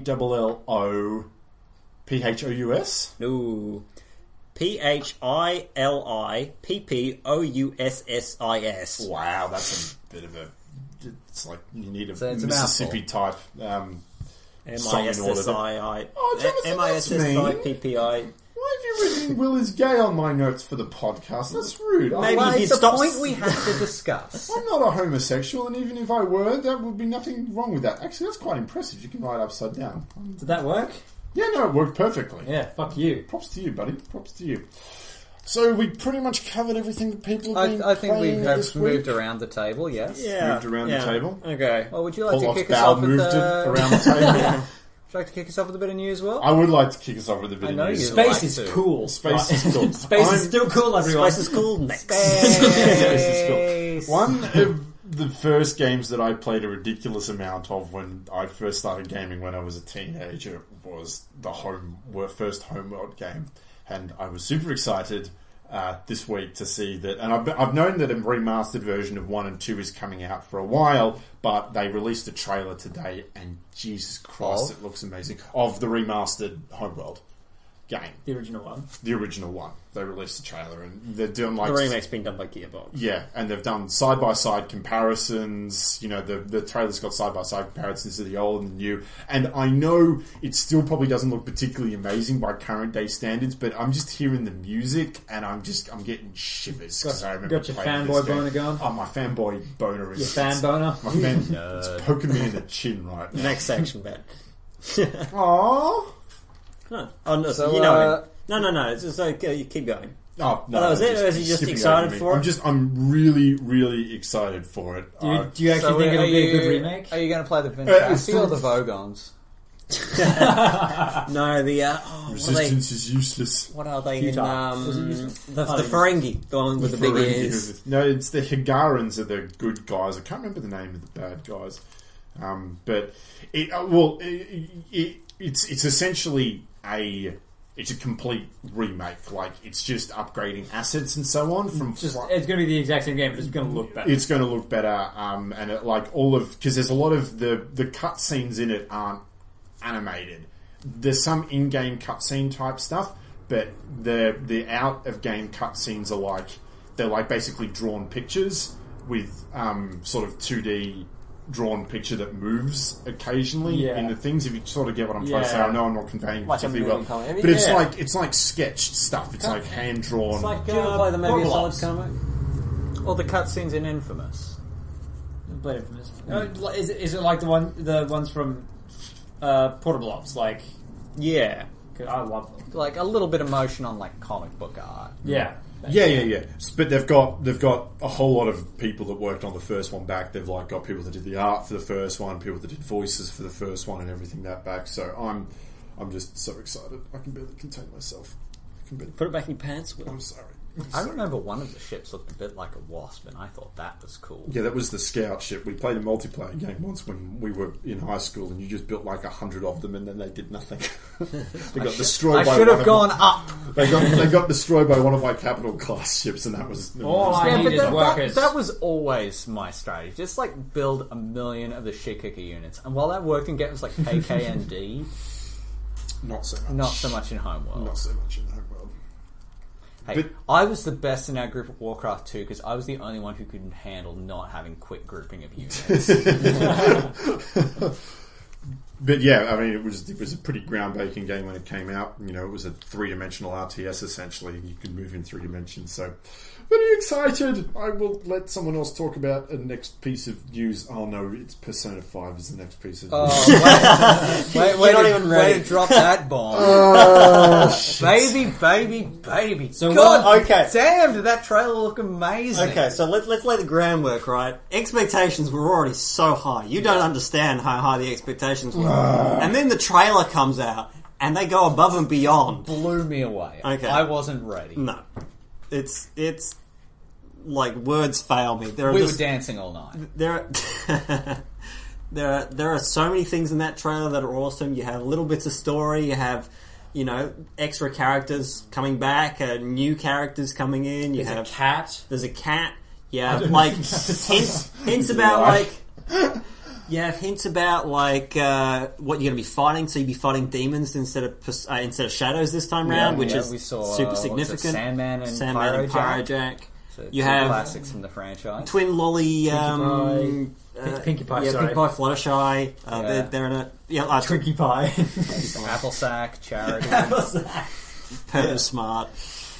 P-H-O-U-S? No. Philippoussissis. Wow, that's a bit of a... It's like you need a So it's a Mississippi type... song in order to... M-I-S-S-I-I. Oh, Jonathan, that's mean. M-I-S-S-I-P-P-I. Why have you written Will is gay on my notes for the podcast? That's rude. Maybe Well, he'd it's a stop- point we have to discuss. I'm not a homosexual, and even if I were, there would be nothing wrong with that. Actually, that's quite impressive. You can write upside down. Did that work? Yeah, no, it worked perfectly. Yeah, fuck you. Props to you, buddy. Props to you. So we pretty much covered everything that people have been I think we playing have this moved week. around the table, yes. Yeah. Moved around the table. Okay. Well, would you like to Pollock's kick us bow off with moved it around the table. Would you like to kick us off with a bit of news, Will? I would like to kick us off with a bit I of know news. you Space like is to. cool. Space is cool. Space is I'm- still cool, everyone. Spice is cool. Next. Space is cool. One of the first games that I played a ridiculous amount of when I first started gaming when I was a teenager was the first Homeworld game. And I was super excited this week to see that. And I've known that a remastered version of 1 and 2 is coming out for a while, but they released a trailer today, and Jesus Christ, it looks amazing. Of the remastered Homeworld game. The original one. The original one. They released a trailer, and they're doing like... The remake's been done by Gearbox. Yeah, and they've done side-by-side comparisons. You know, the trailer's got side-by-side comparisons of the old and the new. And I know it still probably doesn't look particularly amazing by current-day standards, but I'm just hearing the music, and I'm getting shivers. 'Cause I remember Got your playing fanboy this game. boner going? Oh, my fanboy boner is... Your fan boner? My fan... It's poking me in the chin right now. Next section, Ben. Aww. No. Oh, no, So, you know it. No. It's just okay. You keep going. Oh, no. that was it? just Or is he just skipping excited over me. for it? I'm really, really excited for it. Do you actually think it'll be a good remake? Are you going to play the it's Vinchassi or the Vogons? No, the Resistance is useless. what are they Futile. in Was it useless? the Ferengi, the one with the big ears. No, it's the Higarans are the good guys. I can't remember the name of the bad guys. But it's essentially it's a complete remake. Like, it's just upgrading assets and so on from. It's going to be the exact same game, but it's going to look better. It's going to look better, and it, like all of because there's a lot of the cutscenes in it aren't animated. There's some in-game cutscene type stuff, but the out of game cutscenes are they're like basically drawn pictures with sort of 2D drawn picture that moves occasionally in the things. If you sort of get what I'm trying to say, I know I'm not conveying Like a particularly well, movie comic. but it's like sketched stuff. It's like hand drawn. It's like, do you ever play the Metal Gear Solid comic? Or the cutscenes in Infamous? Played Infamous. Is it like the ones from Portable Ops? Yeah. 'Cause I love them. Like a little bit of motion on like comic book art. Yeah. Yeah. But they've got a whole lot of people that worked on the first one back. They've like got people that did the art for the first one, people that did voices for the first one, and everything that back. So I'm just so excited. I can barely contain myself. Put it back in your pants, Will. I'm sorry. I remember one of the ships looked a bit like a wasp, and I thought that was cool. Yeah, that was the Scout ship. We played a multiplayer game once when we were in high school, and you just built like 100 of them, and then they did nothing. They got destroyed. I should have gone up. They got destroyed by one of my capital class ships, and that was All I need is workers. That was always my strategy. Just like build 1 million of the Shikika units, and while that worked in games like KKND, not so much. not so much in Homeworld. Not so much in Homeworld. Hey, I was the best in our group at Warcraft 2 because I was the only one who could handle not having quick grouping of units. But yeah, I mean, it was a pretty groundbreaking game when it came out. You know, it was a 3-dimensional RTS essentially. You could move in 3 dimensions. So, very excited. I will let someone else talk about a next piece of news. Oh no, it's Persona 5 is the next piece of news. Oh, wait, not even ready. Way to drop that bomb. Baby. So God, okay. damn, did that trailer look amazing? Okay, so let's lay the groundwork, right? Expectations were already so high. You don't understand how high the expectations were. And then the trailer comes out, and they go above and beyond. Blew me away. Okay. I wasn't ready. No. It's like words fail me. We were dancing all night. There are so many things in that trailer that are awesome. You have little bits of story. You have, extra characters coming back, new characters coming in. There's a cat. There's a cat. Yeah, like hints about like. Yeah, hints about like what you're going to be fighting. So you'd be fighting demons instead of shadows this time round, which is we saw, super significant. Sandman and Pyrojack. So you two have classics from the franchise. Twin Lolly, Pinkie Pie, Pinkie Pie, Fluttershy. They're in a Twinkie Pie. Apple Sack, Charity, Purple Smart.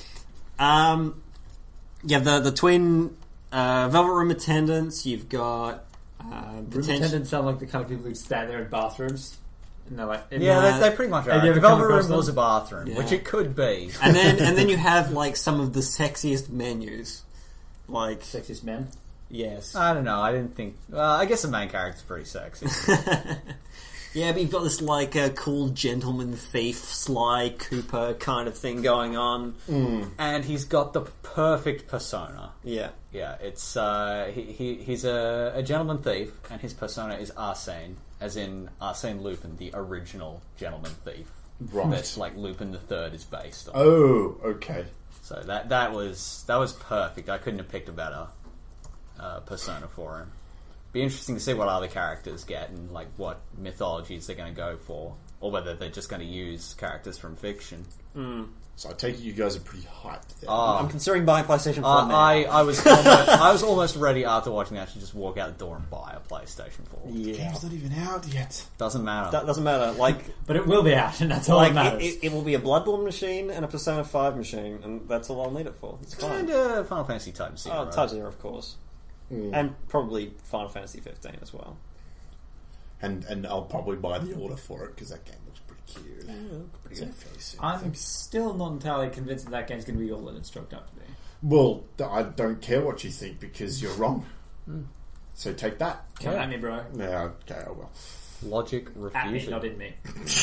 The twin Velvet Room attendants. You've got Room attendants sound like the kind of people who stand there in bathrooms. And they're like, they pretty much are. Have you ever The come Velvet across Room them? was a bathroom, Yeah. which it could be. and then you have like some of the sexiest menus. Like Sexiest men. yes. I don't know. I didn't think. I guess the main character's pretty sexy. Yeah, but you've got this like cool gentleman thief, Sly Cooper kind of thing going on. And he's got the perfect persona. Yeah. Yeah, it's he's a gentleman thief, and his persona is Arsene, as in Arsene Lupin, the original gentleman thief. Right. That's like Lupin the Third is based on. Oh, okay. So that was perfect. I couldn't have picked a better persona for him. Be interesting to see what other characters get and like what mythologies they're going to go for, or whether they're just going to use characters from fiction. So I take it you guys are pretty hyped there. I'm considering buying PlayStation 4 now. I was almost ready after watching that to just walk out the door and buy a PlayStation 4. Yeah. Game's not even out yet. Doesn't matter. That doesn't matter. Like, But it will be out, and that's all that matters. it will be a Bloodborne machine and a Persona 5 machine, and that's all I'll need it for. It's fine. And Final Fantasy Type Zero. Oh, Type 0, of course. And probably Final Fantasy 15 as well. And I'll probably buy the order for it because that game looks pretty cute. Pretty good. Fairly soon, I I'm think. still not entirely convinced that game is going to be all that it's chalked up to be. Well, I don't care what you think because you're wrong. So take that. Come at me, bro. Yeah, okay, I will. Logic At me, refusal. not in me.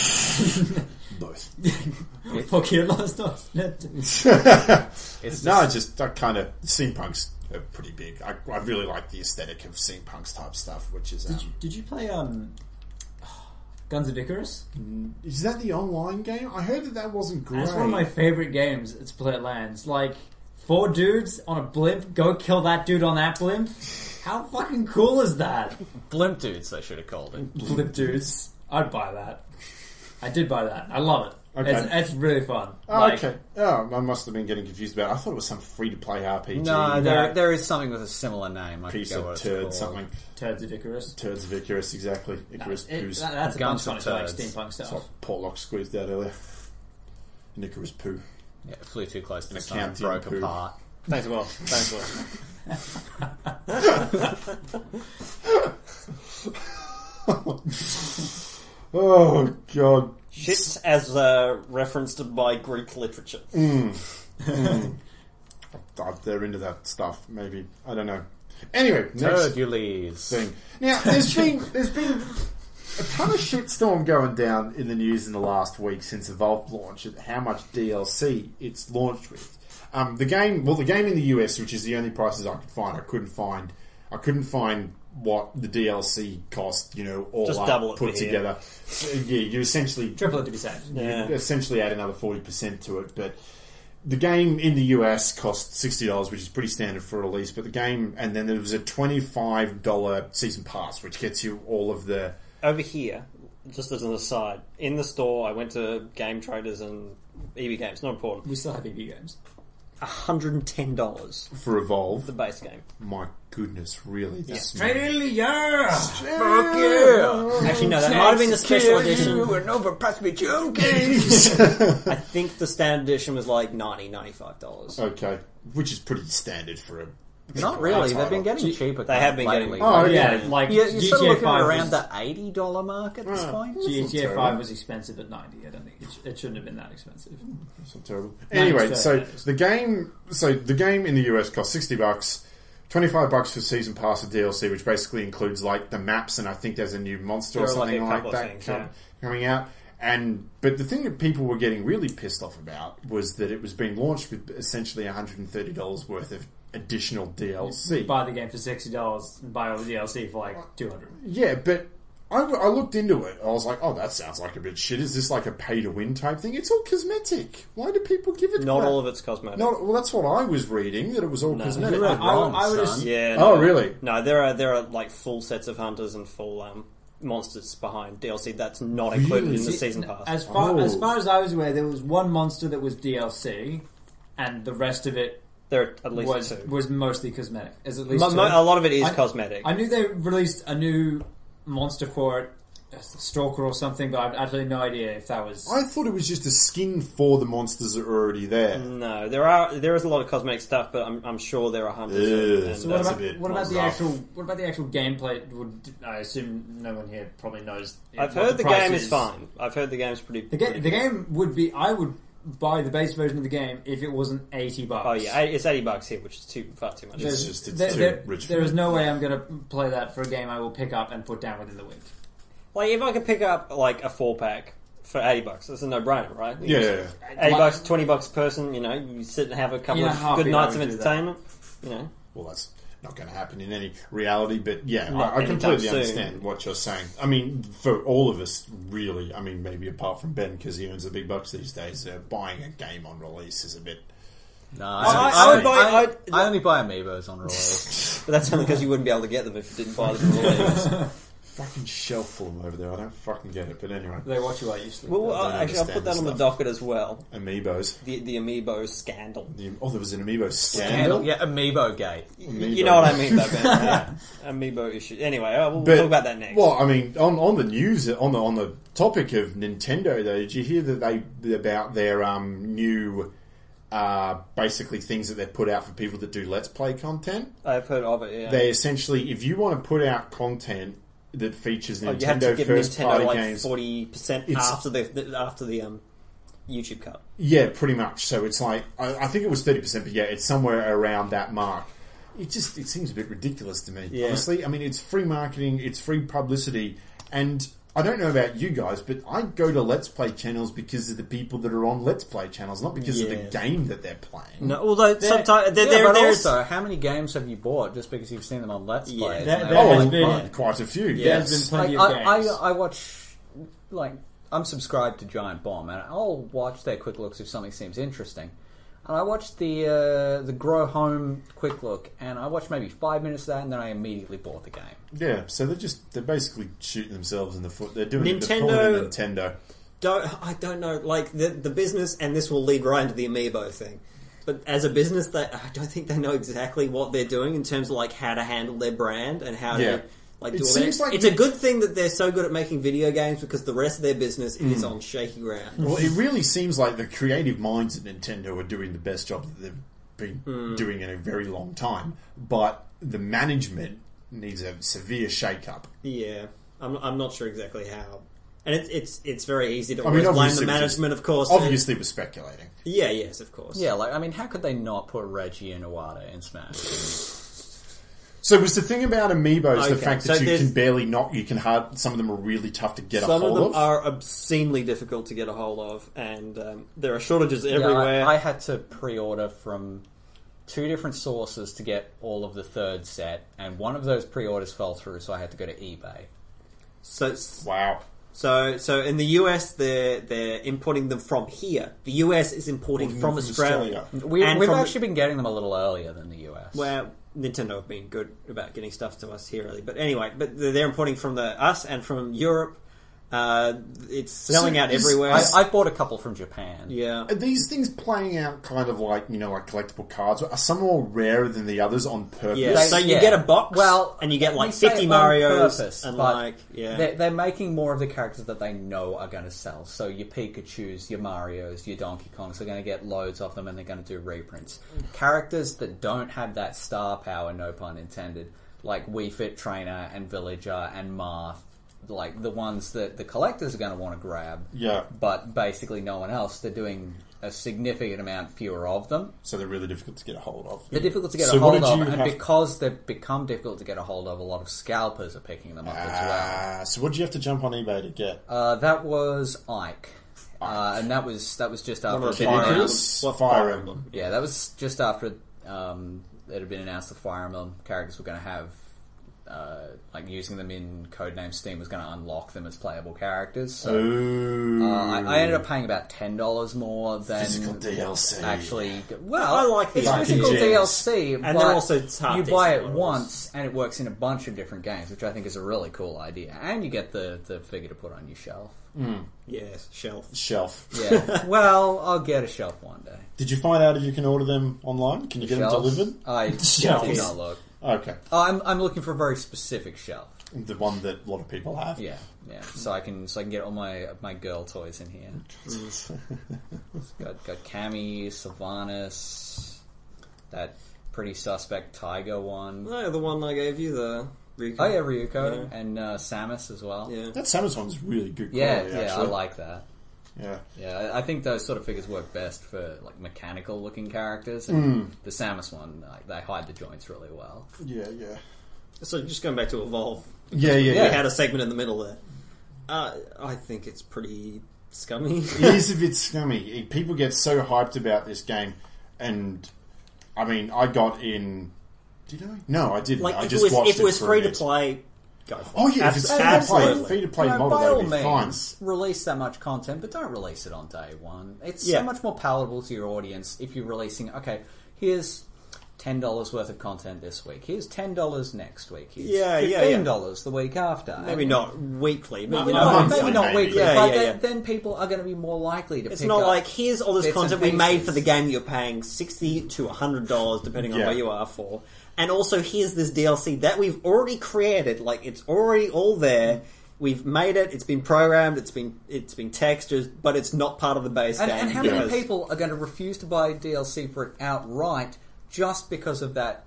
Both. Fuck you, last night. It's No, I kind of steampunk's pretty big. I really like the aesthetic of steampunk's type stuff, which is Did you play Guns of Icarus? is that the online game? I heard that wasn't great. That's one of my favorite games to play at LANs. Like 4 dudes on a blimp, go kill that dude on that blimp. How fucking cool is that? Blimp Dudes, they should have called it. Blimp dudes. I'd buy that. I did buy that. I love it. Okay. It's really fun. Oh, Like, okay. Oh, I must have been getting confused about it. I thought it was some free-to-play RPG. No, there is something with a similar name. I piece forget of what it's turd, called. something. Turds of Icarus. Turds of Icarus, exactly. Icarus poos. That's a Guns fun of fun like turds. steampunk That's stuff. what Portlock squeezed out earlier. And Icarus poo. Yeah, it flew too close to the And a sun, Kantian broke poo. apart. Thanks, Will. Thanks, Will. Oh, God. Shit as referenced by Greek literature. they're into that stuff. Maybe I don't know. Anyway, next Hercules. thing. Now, there's been a ton of shitstorm going down in the news in the last week since Evolve launched at how much DLC it's launched with. The game in the US, which is the only prices I could find, I couldn't find what the DLC cost. All Just up, double it put for here. together. So, yeah, you essentially Triple it to be safe. Yeah. you essentially add another 40% to it, but. The game in the US cost $60, which is pretty standard for a release. But the game, and then there was a $25 season pass, which gets you all of the. Over here, just as an aside, in the store, I went to Game Traders and EB Games. Not important. We still have EB games. $110 For Evolve. the base game. My goodness, really? Australia! Fuck yeah! Actually, no, that might have been the special edition. and overpass me junkies! I think the standard edition was like $95. Okay, which is pretty standard for a. Not really. title. They've been getting cheaper. They have been lately. getting- Oh, Yeah, okay. like You're sort of GTA looking 5 at around was, the $80 mark at this point. GTA terrible. 5 was expensive at 90. I don't think it shouldn't have been that expensive. It's not terrible. No, Anyway, it's so fair. the game in the US cost $60, $25 for season pass of DLC, which basically includes like the maps, and I think there's a new monster or There are, like, something a like couple of that things, yeah. coming out. But the thing that people were getting really pissed off about was that it was being launched with essentially $130 worth of additional DLC. Buy the game for $60 and buy all the DLC for like $200. Yeah, but I looked into it. I was like, oh, that sounds like a bit shit. Is this like a pay-to-win type thing? It's all cosmetic. Why do people give it Not crap? all of it's cosmetic. Well, that's what I was reading, that it was all No. cosmetic. You're wrong, I would son. Yeah. Oh, no. really? No, there are like full sets of hunters and full monsters behind DLC. That's not included Really? in the season pass. As far Oh. as I was aware, there was one monster that was DLC, and the rest of it There are at least was two. was mostly cosmetic. Is at least A two. lot of it is I- cosmetic. I knew they released a new monster for it, a Stalker or something, but I've absolutely no idea if that was. I thought it was just a skin for the monsters that are already there. No, there is a lot of cosmetic stuff, but I'm sure there are hunters. Ugh. and So That's a bit what about the rough. actual gameplay? I assume no one here probably knows. I've what heard the price game is fine. I've heard the game's pretty. The game would be. I would buy the base version of the game if it wasn't $80. Oh yeah, it's $80 here, which is far too much. It's just- it's too rich for There is me. no way I'm going to play that for a game I will pick up and put down within the week. Like if I could pick up like a 4-pack for $80, that's a no-brainer, right? Yeah. $80, $20 a person. You sit and have a couple In a of heartbeat, good I nights of would do that. entertainment. Well, that's not going to happen in any reality, but yeah, Not I anytime completely soon. understand what you're saying. I mean, for all of us, really, I mean, maybe apart from Ben, because he earns the big bucks these days, buying a game on release is a bit... No, I would buy- I only buy amiibos on release. But that's only because you wouldn't be able to get them if you didn't buy them. Release. Fucking shelf full of them over there. I don't fucking get it, but anyway. They watch you while you sleep. Well, I don't actually, I'll put understand that this on the stuff. docket as well. Amiibos. The Amiibo scandal. Oh, there was an Amiibo scandal? Yeah, amiibo gate. You know what I mean, though, Ben. Yeah. Amiibo issue. Anyway, we'll But- talk about that next. Well, I mean, on the news, on the topic of Nintendo, though, did you hear that about their new basically things that they've put out for people that do Let's Play content? I've heard of it. Yeah. They essentially, if you want to put out content that features you have to Nintendo give first Nintendo party like games, 40% It's- after the YouTube cut. yeah, pretty much. So it's like I think it was 30%, but yeah, it's somewhere around that mark. It seems a bit ridiculous to me. Yeah. Honestly, I mean, it's free marketing, it's free publicity, and I don't know about you guys, but I go to Let's Play channels because of the people that are on Let's Play channels, not because of the Yeah. game that they're playing. No, although sometimes but there's also, how many games have you bought just because you've seen them on Let's Yeah, Play? there- And there they're has all been- fun. Quite a few. Yeah. Yes. There's been plenty Like, of games. I watch, like, I'm subscribed to Giant Bomb, and I'll watch their quick looks if something seems interesting. And I watched the Grow Home quick look, and I watched maybe 5 minutes of that, and then I immediately bought the game. Yeah, so they're basically shooting themselves in the foot. They're doing it. They're Nintendo- calling it Nintendo. I don't know, like the business, and this will lead right into the Amiibo thing. But as a business, I don't think they know exactly what they're doing in terms of like how to handle their brand and how Yeah. to like It do all seems that. like It's a good thing that they're so good at making video games because the rest of their business is Hmm. on shaky ground. Well, it really seems like the creative minds at Nintendo are doing the best job that they've been doing in a very long time, but the management needs a severe shake-up. Yeah, I'm not sure exactly how And it's very easy to I mean, always blame the obviously, management, of course. Obviously, we're speculating. Yeah, yes, of course. Yeah, like, I mean, how could they not put Reggie and Iwata in Smash? So was the thing about amiibos the Okay, fact so that you there's- can barely knock, some of them are really tough to get a Some of hold them of? are obscenely difficult to get a hold of, and there are shortages Yeah, everywhere. I had to pre-order from 2 different sources to get all of the 3rd set, and one of those pre-orders fell through, so I had to go to eBay. Wow. So in the US, they're importing them from here. The US is importing Importing from them from Australia. Australia. And We've from actually been getting them a little earlier than the US. where Nintendo have been good about getting stuff to us here early. But anyway, they're importing from us and from Europe. It's selling So out is- everywhere. I bought a couple from Japan. Yeah. Are these things playing out kind of like, like collectible cards? Are some more rarer than the others on purpose? Yeah, so you yeah. get a box, Well, and you get like we say 50 on Marios, purpose, and but yeah. they're making more of the characters that they know are going to sell. So your Pikachus, your Marios, your Donkey Kongs are going to get loads of them, and they're going to do reprints. Characters that don't have that star power, no pun intended, like Wii Fit Trainer and Villager and Marth, like the ones that the collectors are going to want to grab. Yeah. But basically no one else. They're doing a significant amount fewer of them. So they're really difficult to get a hold of. They're difficult to get So a what hold did of, you and have- because they've become difficult to get a hold of, a lot of scalpers are picking them up as well. So what did you have to jump on eBay to get? That was Ike, and that was just after One it of the had been Fire announced. Emblem. Fire Emblem. Yeah, that was just after it had been announced the Fire Emblem characters were going to have. Like using them in Codename Steam was going to unlock them as playable characters. So I ended up paying about $10 more than Physical DLC. Actually, well, I like the it's idea. physical RPGs. DLC, And but they're also half you buy it decent once and it works in a bunch of different games, which I think is a really cool idea. And you get the figure to put on your shelf. Yes, shelf. Shelf. Yeah, well, I'll get a shelf one day. Did you find out if you can order them online? Can you get them Shelves? delivered? I Shelves. did not look. Okay. I'm looking for a very specific shelf. The one that a lot of people have. Yeah. So I can get all my girl toys in here. got Cammy, Sylvanas, that pretty suspect Tiger one. No, the one I gave you, the Ryuko. Oh yeah, Ryuko and Samus as well. Yeah. That Samus one's really good quality, Yeah, I actually. like that. Yeah. Yeah, I think those sort of figures work best for like mechanical looking characters, and the Samus one, like, they hide the joints really well. Yeah. So just going back to Evolve. Yeah. We had a segment in the middle there. I think it's pretty scummy. It is a bit scummy. People get so hyped about this game, and I mean, I got in. Did I? No, I didn't. Like I if just it was, watched if it was for a free to bit. play, go for it. Oh yeah, if it's Absolutely. free to play model, by all that'd be fine. means, release that much content, but don't release it on day one. It's Yeah. so much more palatable to your audience if you're releasing. Okay, here's $10 worth of content this week. Here's $10 next week. Here's Yeah, $15 the week after. Maybe not weekly, but Maybe you know, not, monthly, maybe not maybe. weekly, Yeah, but yeah. then people are going to be more likely to it's pick not up. like here's all this bits content and we made pieces. for the game that you're paying $60 to $100 depending on Yeah. where you are for, and also here's this DLC that we've already created. Like it's already all there. We've made it. It's been programmed. It's been textured, but it's not part of the base game. And how many because- people are going to refuse to buy DLC for it outright just because of that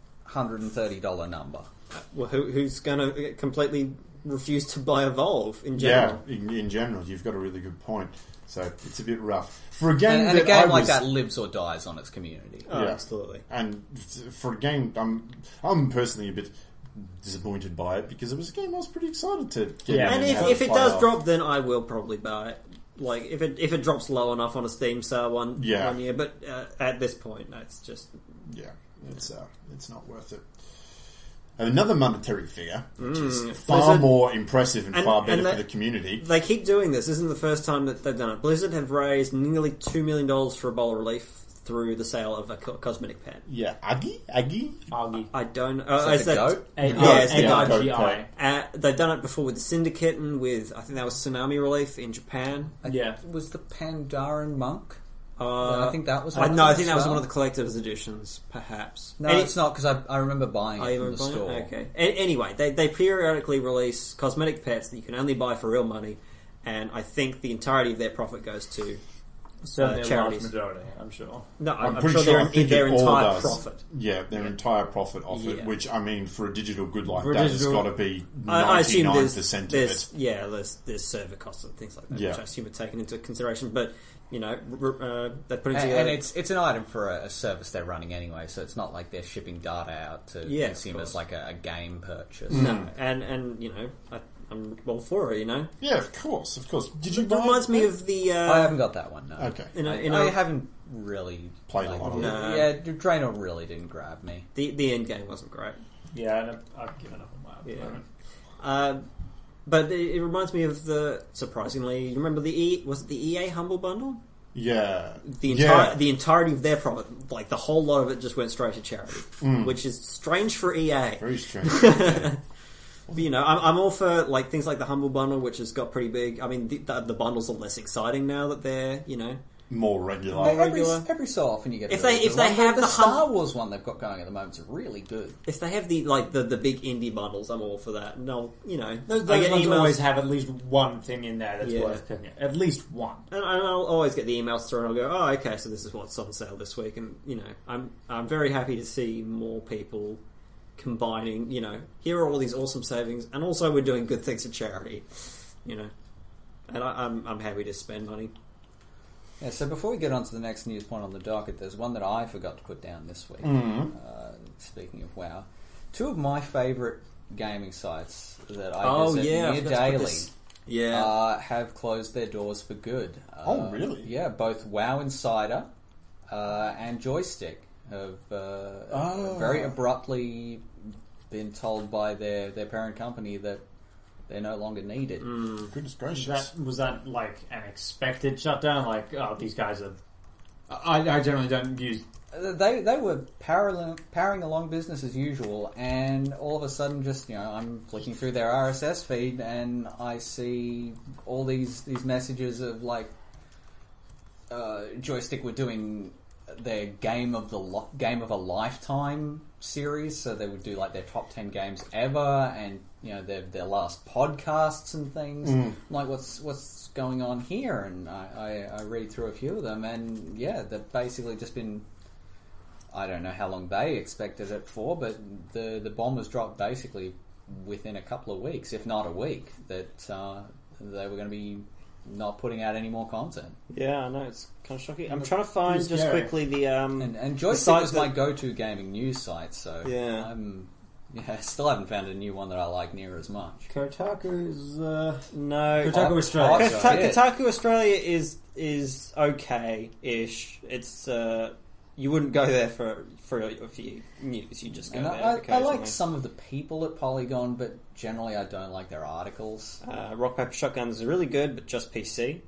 $130 number? Well, who's going to completely refuse to buy Evolve in general? Yeah, in general, you've got a really good point. So it's a bit rough for a game. And a that game I like was- that lives or dies on its community. Oh, Yeah. absolutely. And for a game, I'm personally a bit disappointed by it because it was a game I was pretty excited to get. Yeah. in And have if it play does off. drop, then I will probably buy it. Like if it drops low enough on a Steam sale one year, but at this point, no, it's just yeah, it's not worth it. Another monetary figure, which is far Blizzard- more impressive and far better and for that- the community. they keep doing this. This isn't the first time that they've done it. Blizzard have raised nearly $2 million for Ebola relief through the sale of a cosmetic pet. Yeah, Aggie. Augie. I don't. Is that the goat? it's the goat. A-I-G-I. They've done it before with the Syndicate and with I think that was Tsunami Relief in Japan. Yeah. Was the Pandaren Monk? I think that was. I think that was one of the collector's editions, perhaps. No, Any- it's not because I remember buying I it from remember the store. Okay. Anyway, they periodically release cosmetic pets that you can only buy for real money, and I think the entirety of their profit goes to Certainly a large charities. majority, I'm sure. No, I'm I'm pretty sure sure they're I think their it all entire does. profit. Yeah, their entire profit off it, Yeah. which, I mean, for a digital good like For a that, it's digital- got to be I assume 99% of it. there's server costs and things like that, Yeah. which I assume are taken into consideration. But they're putting And together. it's an item for a service they're running anyway, so it's not like they're shipping data out to Yeah, of consumers course. like a game purchase. No, and I'm all for it. Yeah, of course, of course. Did you It buy reminds me it? of the. I haven't got that one. No. Okay. I haven't really Played a lot of it. No. Yeah, Draenor really didn't grab me. The end game wasn't great. Yeah, I've given up on my opponent. But it reminds me of surprisingly, you remember was it the EA Humble Bundle? Yeah. The entirety of their profit, like the whole lot of it, just went straight to charity, which is strange for EA. Very strange. But, I'm all for like things like the Humble Bundle, which has got pretty big. I mean, the bundles are less exciting now that they're More regular. regular. Every so often you get If a they one. have the the Star Wars one they've got going at the moment is really good. If they have the big indie bundles, I'm all for that. And I'll, Those I get ones emails, always have at least one thing in there that's Yeah. worth picking. At least one. and I'll always get the emails through, and I'll go, oh, okay, so this is what's on sale this week, and I'm very happy to see more people combining. Here are all these awesome savings, and also we're doing good things for charity. And I'm happy to spend money. Yeah, so before we get on to the next news point on the docket, there's one that I forgot to put down this week. Speaking of WoW, two of my favourite gaming sites that I visit near daily have closed their doors for good. Oh, really? Yeah, both WoW Insider and Joystick have very abruptly been told by their parent company that they're no longer needed. Goodness gracious. Was that like an expected shutdown? Like, oh, these guys are... I generally don't use... They were powering along business as usual, and all of a sudden, just I'm flicking through their RSS feed, and I see all these messages of like Joystick were doing their game of a lifetime series, so they would do like their top 10 games ever, and their last podcasts and things. Like, what's going on here? And I read through a few of them, and yeah, they've basically just been. I don't know how long they expected it for, but the bomb was dropped basically within a couple of weeks, if not a week, that they were going to be not putting out any more content. Yeah, I know, it's kind of shocking. I'm trying to find just scary. quickly the and Joystick was my go-to gaming news site, so Yeah. I still haven't found a new one that I like near as much. Kotaku's... no Kotaku Australia. Kotaku Australia is okay-ish. It's you wouldn't go there for your news. You just go And there. I occasionally. like some of the people at Polygon, but generally I don't like their articles. Rock Paper Shotguns is really good, but just PC.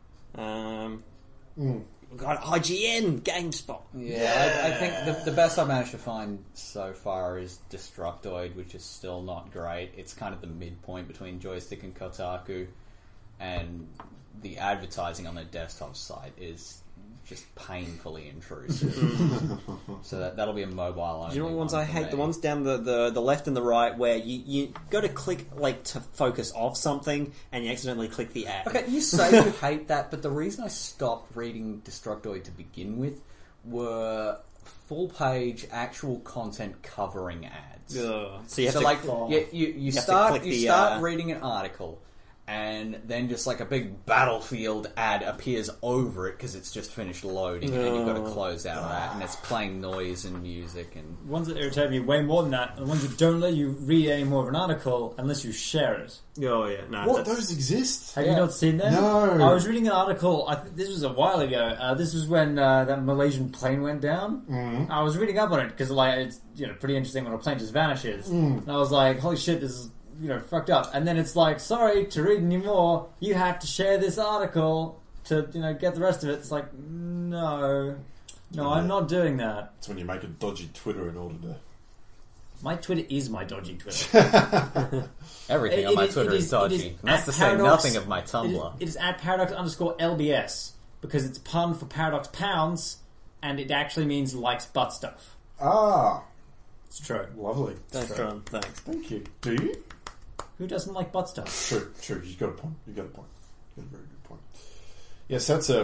We've got IGN, GameSpot. Yeah, I think the best I've managed to find so far is Destructoid, which is still not great. It's kind of the midpoint between Joystick and Kotaku, and the advertising on their desktop site is just painfully intrusive. So that'll be a mobile only. Do you know what ones I for hate? me. The ones down the left and the right where you go to click like to focus off something and you accidentally click the ad. Okay, you say you hate that, but the reason I stopped reading Destructoid to begin with were full-page actual content covering ads. Ugh. So you have So to like, click- you have to start click the, reading an article, and then just like a big Battlefield ad appears over it because it's just finished loading, and then you've got to close out of that, and it's playing noise and music and. Ones that irritate me way more than that are the ones that don't let you read any more of an article unless you share it. Oh yeah, no. What? that's- Those exist? Have you not seen them? No. I was reading an article, this was a while ago, this was when that Malaysian plane went down. I was reading up on it because like, it's pretty interesting when a plane just vanishes. And I was like, holy shit, this is fucked up. And then it's like, sorry, to read any more, you have to share this article to get the rest of it. It's like, no, I'm not doing that. It's when you make a dodgy Twitter in order to... My Twitter is my dodgy Twitter. Everything on my Twitter is dodgy. That's to say nothing of my Tumblr. It is at paradox_LBS because it's pun for Paradox Pounds, and it actually means likes butt stuff. Ah, It's true. lovely. Thanks, John. Thanks. Thank you. Do you? Who doesn't like butt stuff? True. You've got a point. You've got a very good point. Yes, that's a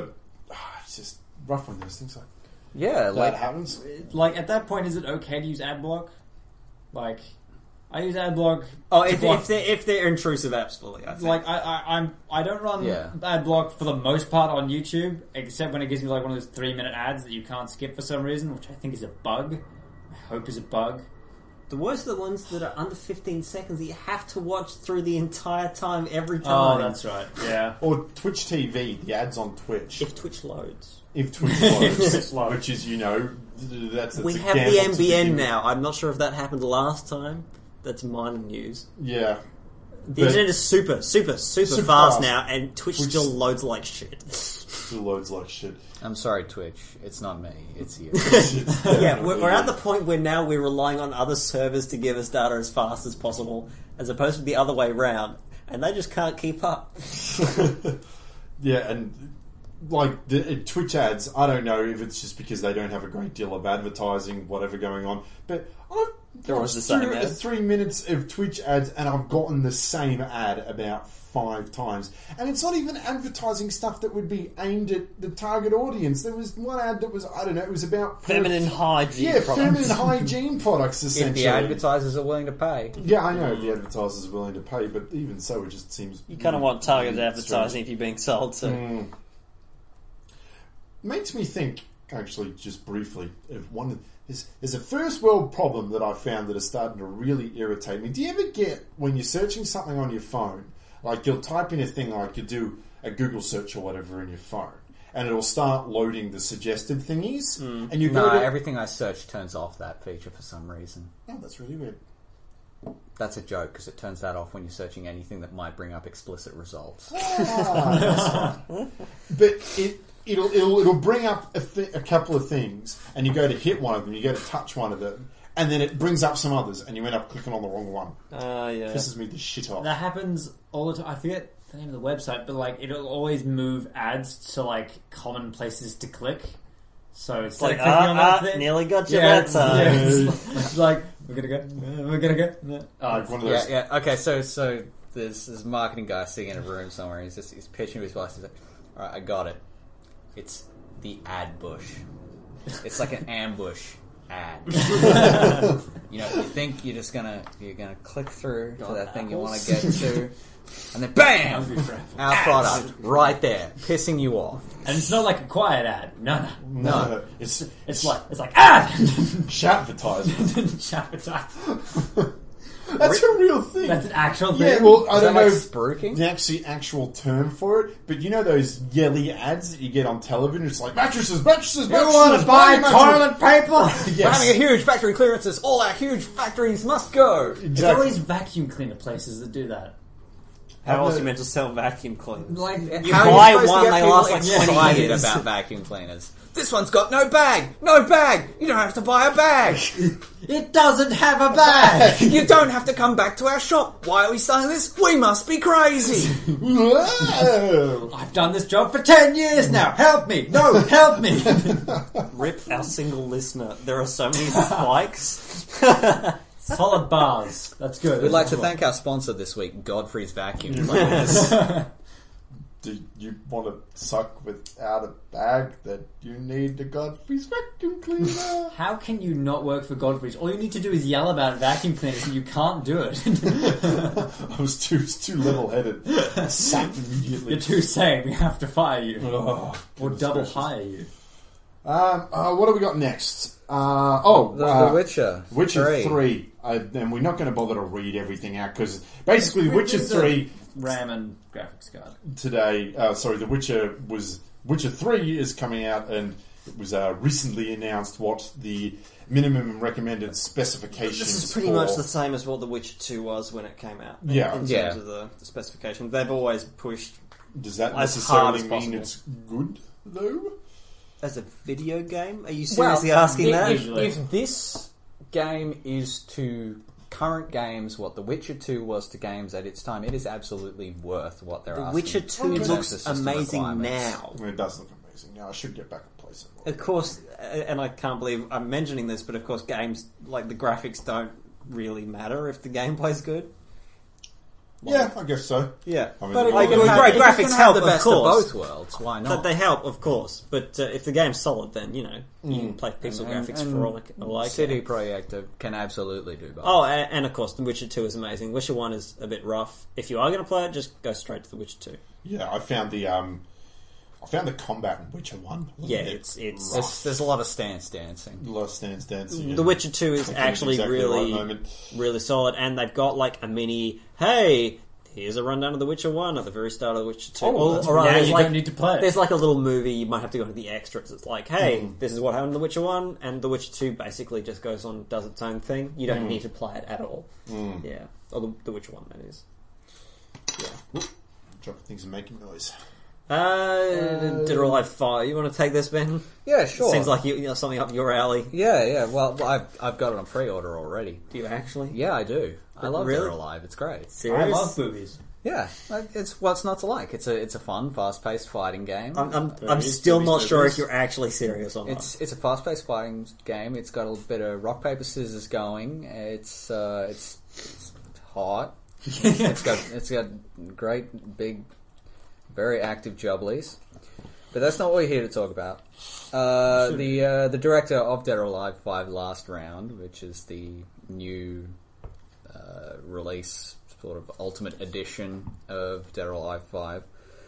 it's just rough when those things Yeah, that like happens. Like, at that point, is it okay to use ad block? Like, I use ad block. Oh, to block- if they're intrusive, absolutely. I think. Like, I don't run Yeah. ad block for the most part on YouTube, except when it gives me like one of those 3-minute ads that you can't skip for some reason, which I think is a bug. I hope is a bug. The worst are the ones that are under 15 seconds that you have to watch through the entire time, every Oh, time. that's right. Yeah. Or Twitch TV, the ads on Twitch. If Twitch loads. If Twitch loads, which is, that's We a have the gamble to begin NBN with. now. I'm not sure if that happened last time. That's minor news. Yeah. The But- internet is super Super fast fast. now, and Twitch still loads like shit. Still loads like shit. I'm sorry, Twitch. It's not me. It's you. It's Yeah, we're at the point where now we're relying on other servers to give us data as fast as possible, as opposed to the other way round, and they just can't keep up. Yeah, and like the Twitch ads, I don't know if it's just because they don't have a great deal of advertising, whatever going on, but I've They're always the watched same through ads. 3 minutes of Twitch ads and I've gotten the same ad about 5 times. And it's not even advertising stuff that would be aimed at the target audience. There was one ad that was, I don't know, it was about... Feminine hygiene Yeah, products. feminine hygiene products, If essentially. the advertisers are willing to pay. Yeah, I know the advertisers are willing to pay, but even so, it just seems... You kind of want targeted really advertising strange. if you're being sold to. Makes me think, actually, just briefly, of there's a first world problem that I've found that is starting to really irritate me. Do you ever get, when you're searching something on your phone, like you'll type in a thing, like you do a Google search or whatever in your phone, and it'll start loading the suggested thingies, and you go No, to... everything I search turns off that feature for some reason. Oh, that's really weird. That's a joke because it turns that off when you're searching anything that might bring up explicit results. Ah, that's fine. But it'll bring up a couple of things, and you go to hit one of them, you go to touch one of them, and then it brings up some others, and you end up clicking on the wrong one. Yeah. Pisses me the shit off. That happens all the time. I forget the name of the website, but like it'll always move ads to like common places to click. So it's Like, clicking on that thing. nearly got you Yeah, that time. it's like we're gonna go. We're gonna go. Oh, Like it's, one of those. Yeah. Okay. So there's this marketing guy sitting in a room somewhere. He's pitching to his boss. He's like, "All right, I got it. It's the ad bush. It's like an ambush ad. You think you're gonna click through to that thing you want to get to, and then bam, our product right there, pissing you off. and it's not like a quiet ad. No. No, it's It's like ad. shout advertising. Advertise. That's a real thing. That's an actual thing. Yeah, well, I Is that don't know like if spruiking? the actual term for it, but you know those yelly ads that you get on television? It's like mattresses, mattresses, You mattresses. want to buy mattress." toilet paper? We're having a Yes, huge factory clearances. All our huge factories must go. It's exactly. always vacuum cleaner places that do that. How else are you meant to sell vacuum cleaners? Like You How buy are you supposed one, to get they people last like 20 excited years. about vacuum cleaners? This one's got no bag. No bag. You don't have to buy a bag. it doesn't have a bag. You don't have to come back to our shop. Why are we selling this? We must be crazy. Whoa. I've done this job for 10 years now. Help me. No, help me. Rip our single listener. There are so many spikes. Solid bars. That's good. We'd like to thank our sponsor this week, Godfrey's Vacuum Cleaners. Do you want to suck without a bag that you need the Godfrey's vacuum cleaner? How can you not work for Godfrey's? All you need to do is yell about vacuum cleaners and you can't do it. I was too level-headed. Sacked immediately. You're too sane. We have to fire you. Oh, Or goodness double gracious. hire you. What have we got next? The Witcher. Witcher 3. And we're not going to bother to read everything out because basically Witcher 3 RAM and graphics card. today, The Witcher 3 is coming out and it was recently announced what the minimum recommended specifications This is pretty for- much the same as what The Witcher 2 was when it came out. Yeah. In terms Yeah. of the specification. They've always pushed Does that as hard necessarily as mean possible. it's good, though? as a video game. Are you seriously asking that? If this game is to current games what The Witcher 2 was to games at its time, it is absolutely worth what they're The asking. Witcher 2 in terms of looks system amazing requirements. now. I mean, it does look amazing. Now I should get back and play some more. Of course, and I can't believe I'm mentioning this, but of course games, like the graphics don't really matter if the gameplay's good. Yeah, I guess so. Yeah, I mean, but the like, world- great If it's graphics gonna have help, the of best course. both worlds. Why That not? they help, of course. But if the game's solid, then you can play pixel graphics for all I CD care. Projekt can absolutely do both. Oh, and of course, The Witcher 2 is amazing. Witcher 1 is a bit rough. If you are going to play it, just go straight to The Witcher 2. Yeah, I found the combat in Witcher 1. Yeah, it's There's a lot of stance dancing. a lot of stance dancing. The Witcher 2 is actually exactly the right really, moment. really solid, and they've got like a mini, hey, here's a rundown of The Witcher 1 at the very start of The Witcher 2. that's rather, Now there's you like, don't need to play it. There's like a little movie, you might have to go into the extras. It's like, hey, this is what happened in The Witcher 1, and The Witcher 2 basically just goes on, does its own thing. You don't need to play it at all. Yeah. Or The Witcher 1, that is. Yeah. Dropping things and making noise. Dead or Alive 5. You want to take this, Ben? Yeah, sure. Seems like you know something up your alley. Yeah. Well, I've got it on pre-order already. Do you actually? Yeah, I do. I love Really? Dead or Alive. It's great. Serious? I love boobies. Yeah, it's what's not to like. It's a fun, fast-paced fighting game. I'm still not sure if you're actually serious or not. It's a fast-paced fighting game. It's got a bit of rock paper scissors going. It's hot. It's got great big, very active jubblies. But that's not what we're here to talk about. The director of Dead or Alive 5 Last Round, which is the new release, sort of ultimate edition of Dead or Alive 5,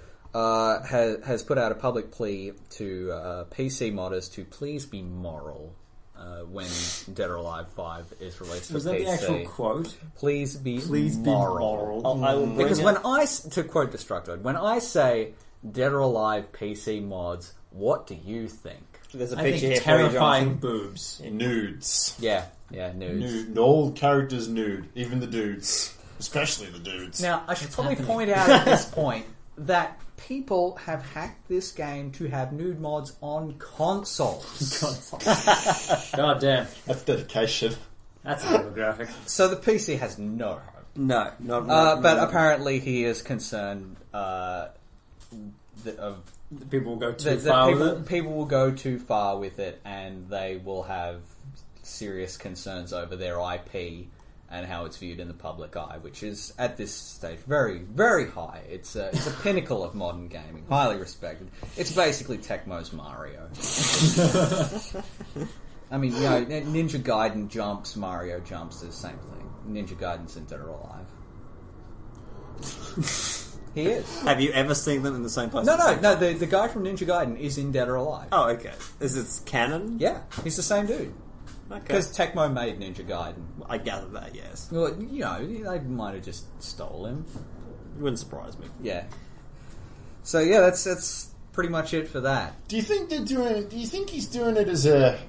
has put out a public plea to PC modders to please be moral when Dead or Alive 5 is released Was for that PC. the actual quote? Please be Please be moral. moral. I will bring Because it- when to quote Destructoid, when I say Dead or Alive PC mods, what do you think? There's a I picture think here for you, terrifying Jonathan. boobs. Nudes. Yeah, nudes. Nude. All characters nude. Even the dudes. Especially the dudes. Now, I should probably point out at this point that people have hacked this game to have nude mods on consoles. God damn. That's dedication. That's a demographic. So the PC has no hope. No, not But apparently he is concerned of People will go too that far with it. people will go too far with it, and they will have serious concerns over their IP and how it's viewed in the public eye, which is at this stage very, very high. It's a pinnacle of modern gaming, highly respected. It's basically Tecmo's Mario. I mean, you know, Ninja Gaiden jumps, Mario jumps, the same thing. Ninja Gaiden's in Dead or Alive. He is. Have you ever seen them in the same place? No. The guy from Ninja Gaiden is in Dead or Alive. Oh, okay. Is it canon? Yeah, he's the same dude. Okay. Because Tecmo made Ninja Gaiden. I gather that, yes. Well, you know, they might have just stole him. It wouldn't surprise me. Yeah. So yeah, that's pretty much it for that. Do you think they're doing it? Do you think he's doing it as a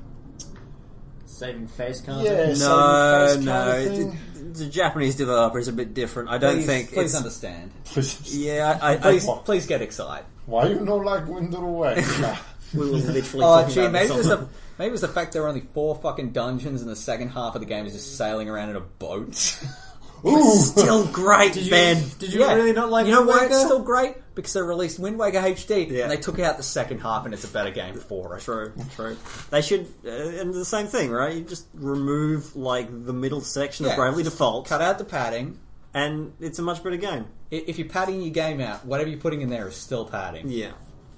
Saving face kind of yeah? thing. No, saving face no. kind of thing? The Japanese developer is a bit different. I don't think Please it's... understand. Yeah, Please get excited. Why you not like Wind Away? we were literally Oh, talking gee, about maybe this it on was maybe it was the fact there were only 4 fucking dungeons, and the second half of the game is just sailing around in a boat. Ooh, Still great, Ben. Did you really not like You know Wind why it's Waker? still great? Because they released Wind Waker HD, Yeah. and they took out the second half, and it's a better game for it. True. They should, and the same thing, right? You just remove like the middle section Yeah. of Bravely Default, Cut out the padding. and it's a much better game. If you're padding your game out, whatever you're putting in there is still padding. Yeah.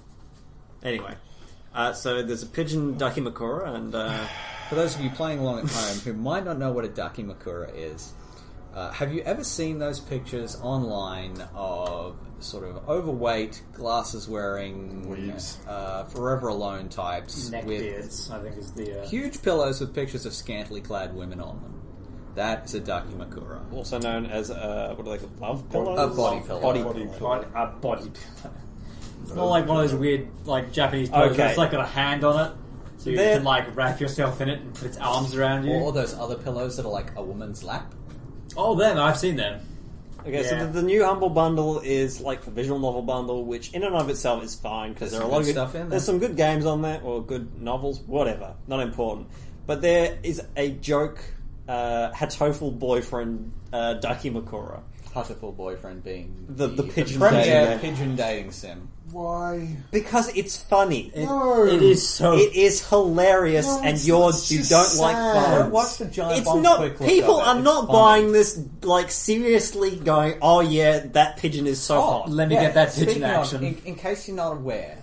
Anyway, so there's a pigeon Dakimakura, and For those of you playing along at home who might not know what a Dakimakura is, have you ever seen those pictures online of sort of overweight, glasses-wearing, Weebs. forever alone types with Neckbeards, I think is the... huge pillows with pictures of scantily clad women on them? That is a Dakimakura. also known as what are they called? Love pillows? A body pillow. Body pillow. A body pillow. It's not like one of those weird, like, Japanese pillows Okay. that's like got a hand on it. So you They're- can, like, wrap yourself in it and put its arms around you. Or those other pillows that are like a woman's lap. Oh, them. I've seen them. Okay, so Yeah. the new Humble Bundle is like the visual novel bundle, which in and of itself is fine because There's there are a some lot of good good stuff in there. There's some good games on there or good novels, whatever, not important. But there is a joke Hatoful boyfriend Dakimakura, Hatoful Boyfriend being The pigeon premier dating. pigeon dating sim. Why? Because it's funny. No. It is so. It is hilarious, No, and it's you just don't like sad. fun. Don't watch the giant It's bomb not. quick look People of it. are It's not funny. buying this like seriously. Going, oh yeah, that pigeon is so hot. let me get that pigeon speaking of, action. in case you're not aware,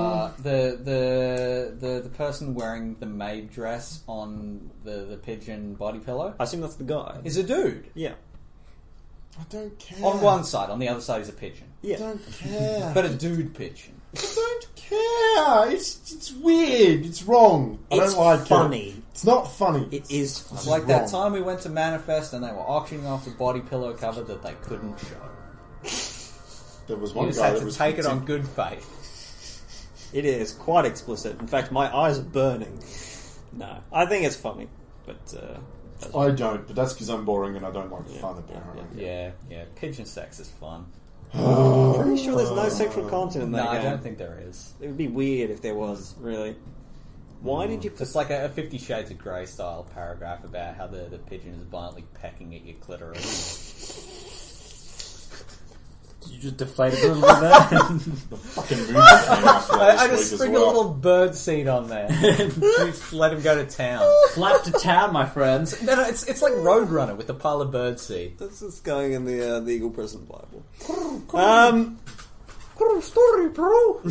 the person wearing the maid dress on the pigeon body pillow I assume that's the guy. is a dude. Yeah, I don't care. On one side, on the other side is a pigeon. I yeah. don't care. But a dude pigeon. I don't care. It's weird. It's wrong. I It's don't like funny. it. It's not funny. It is It's funny. like that wrong. time we went to Manifest and they were auctioning off the body pillow cover that they couldn't show. There was You one just guy had that to was take it on good faith. It is quite explicit. In fact, my eyes are burning. No, I think it's funny, but I don't, but that's because I'm boring and I don't like fun apparently. Yeah. Pigeon sex is fun. I'm pretty sure there's no sexual content in that No, I game. don't think there is. It would be weird if there was. Really. Why did you put? It's like a 50 Shades of Grey style paragraph about how the pigeon is violently pecking at your clitoris. You just deflated a little bit there. The fucking movie came out for I this just week spring as a well. little bird seed on there. Just let him go to town. Flap to town, my friends. No, it's like Roadrunner with a pile of bird seed. This is going in the Eagle Prison Bible. Story, bro.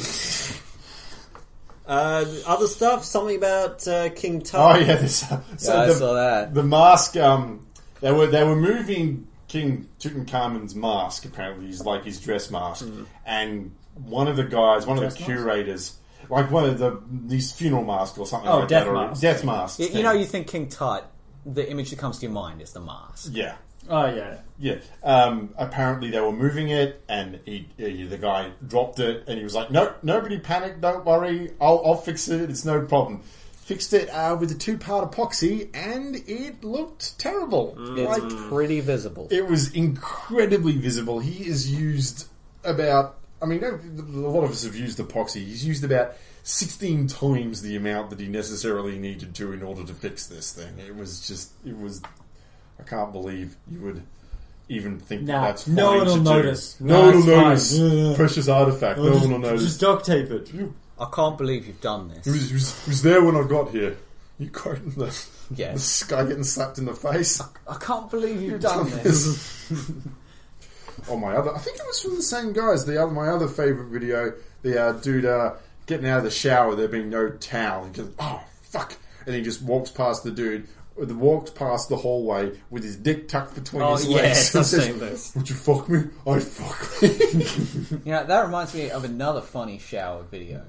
Other stuff. Something about King Tut. Oh yeah, this. Yeah, I saw that. The mask. They were moving King Tutankhamun's mask. Apparently, he's like his dress mask, and one of the guys, one of the Dress mask? curators, like one of these funeral masks or something Oh, like death that, or mask. death mask. You know, you think King Tut, the image that comes to your mind is the mask. Yeah. Oh yeah. Yeah. Apparently they were moving it, and the guy dropped it, and he was like, "No, nobody panic. Don't worry. I'll fix it. It's no problem." Fixed it with a 2-part epoxy, and it looked terrible. It's pretty visible. It was incredibly visible. He has used about... I mean, a lot of us have used epoxy. He's used about 16 times the amount that he necessarily needed to in order to fix this thing. It was... I can't believe you would even think Nah, that's fine no one will to do. notice. No Nah, one will it's fine. notice. Precious artifact. No one will notice. Just duct tape it. I can't believe you've done He this. was there when I got here. You quoting the Yes. guy getting slapped in the face? I can't believe you've done this. Oh, I think it was from the same guys. My other favourite video, the dude getting out of the shower, there being no towel. He goes, "Oh fuck!" and he just walks past the dude. Walks past the hallway with his dick tucked between Oh, his yes, legs. I've and says, seen this. "Would you fuck me? I'd fuck me." You know, that reminds me of another funny shower video.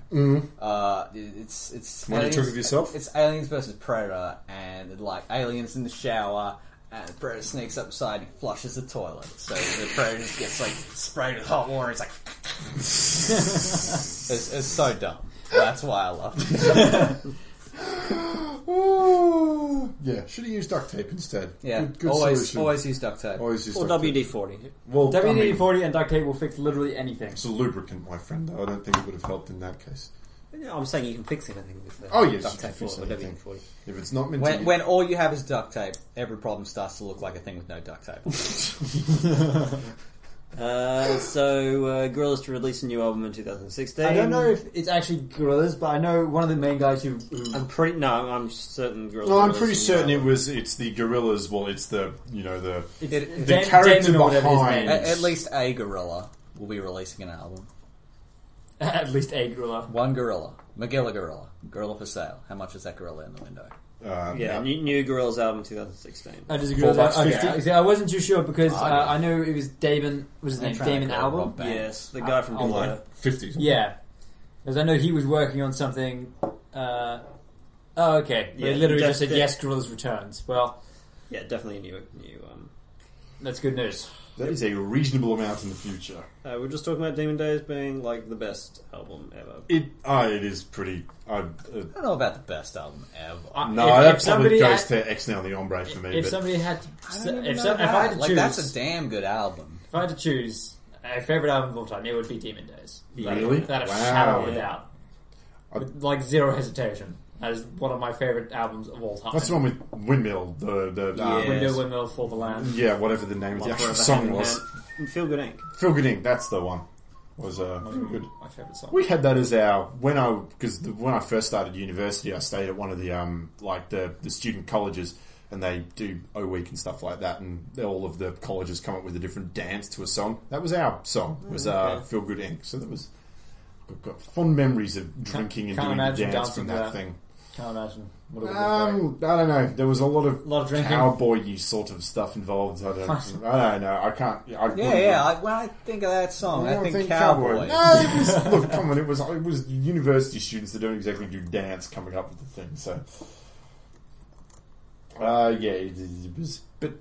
It's One you took of yourself? It's Aliens versus Predator, and like aliens in the shower, and the Predator sneaks up beside, he flushes the toilet, so the Predator just gets like sprayed with hot water. It's like it's so dumb. That's why I loved it. Yeah, should have used duct tape instead. Yeah, good always solution. use duct tape. Always use Or duct tape. WD-40. Well, I mean, WD-40 and duct tape will fix literally anything. it's a lubricant, my friend. Though I don't think it would have helped in that case. Yeah, I'm saying you can fix anything with Oh, yes, duct you can tape fix or anything. WD-40. If it's not meant to be... When all you have is duct tape, every problem starts to look like a thing with no duct tape. So Gorillaz to release a new album in 2016. I don't know if it's actually Gorillaz, but I know one of the main guys who I'm certain Gorillaz. No, I'm are pretty releasing certain a new it's the Gorillas. Well, it's the it's the character Damon or whatever his behind- name is. At least a gorilla will be releasing an album. At least a gorilla. One gorilla. Magilla gorilla. Gorilla for sale. How much is that gorilla in the window? Yeah, new Gorillaz album 2016. I disagree with that. $4.50. Okay, I wasn't too sure because I don't. I know it was Damon. Was his I'm name trying to Damon call Album? Rob Banks. Yes, the guy from Oh, Delay. 50s. Yeah, because I know he was working on something. Oh, okay. Yeah, They literally just said that- yes, Gorillaz returns. Well, Yeah, definitely a new. that's good news. That is a reasonable amount in the future. We're just talking about Demon Days being like the best album ever. It is pretty... I don't know about the best album ever. no, If that probably somebody goes had- to X Now the Ombre for me. If but somebody had, I don't even if know I had to like choose, that's a damn good album. if I had to choose a favorite album of all time, it would be Demon Days. Really? Without a Wow. shadow of a doubt, I- with like zero hesitation. That is one of my favorite albums of all time. that's the one with Windmill. The Yeah. Window Windmill for the Land. yeah, whatever the name of the One actual Forever song Hand in was. Hand. Feel Good Inc. Feel Good Inc. That's the one. Was good. My favourite song. We had that as our when I first started university, I stayed at one of the the student colleges, and they do O Week and stuff like that, and all of the colleges come up with a different dance to a song. That was our song. Was Feel Good Inc. So that was I've got fond memories of drinking and doing the dance from that thing. Can't imagine. What it would I look don't know. There was a lot of drinking. cowboy-y sort of stuff involved. I don't know. I can't. When I think of that song, I think cowboy. No, it was, look, come on. It was university students that don't exactly do dance coming up with the thing. So, it was. But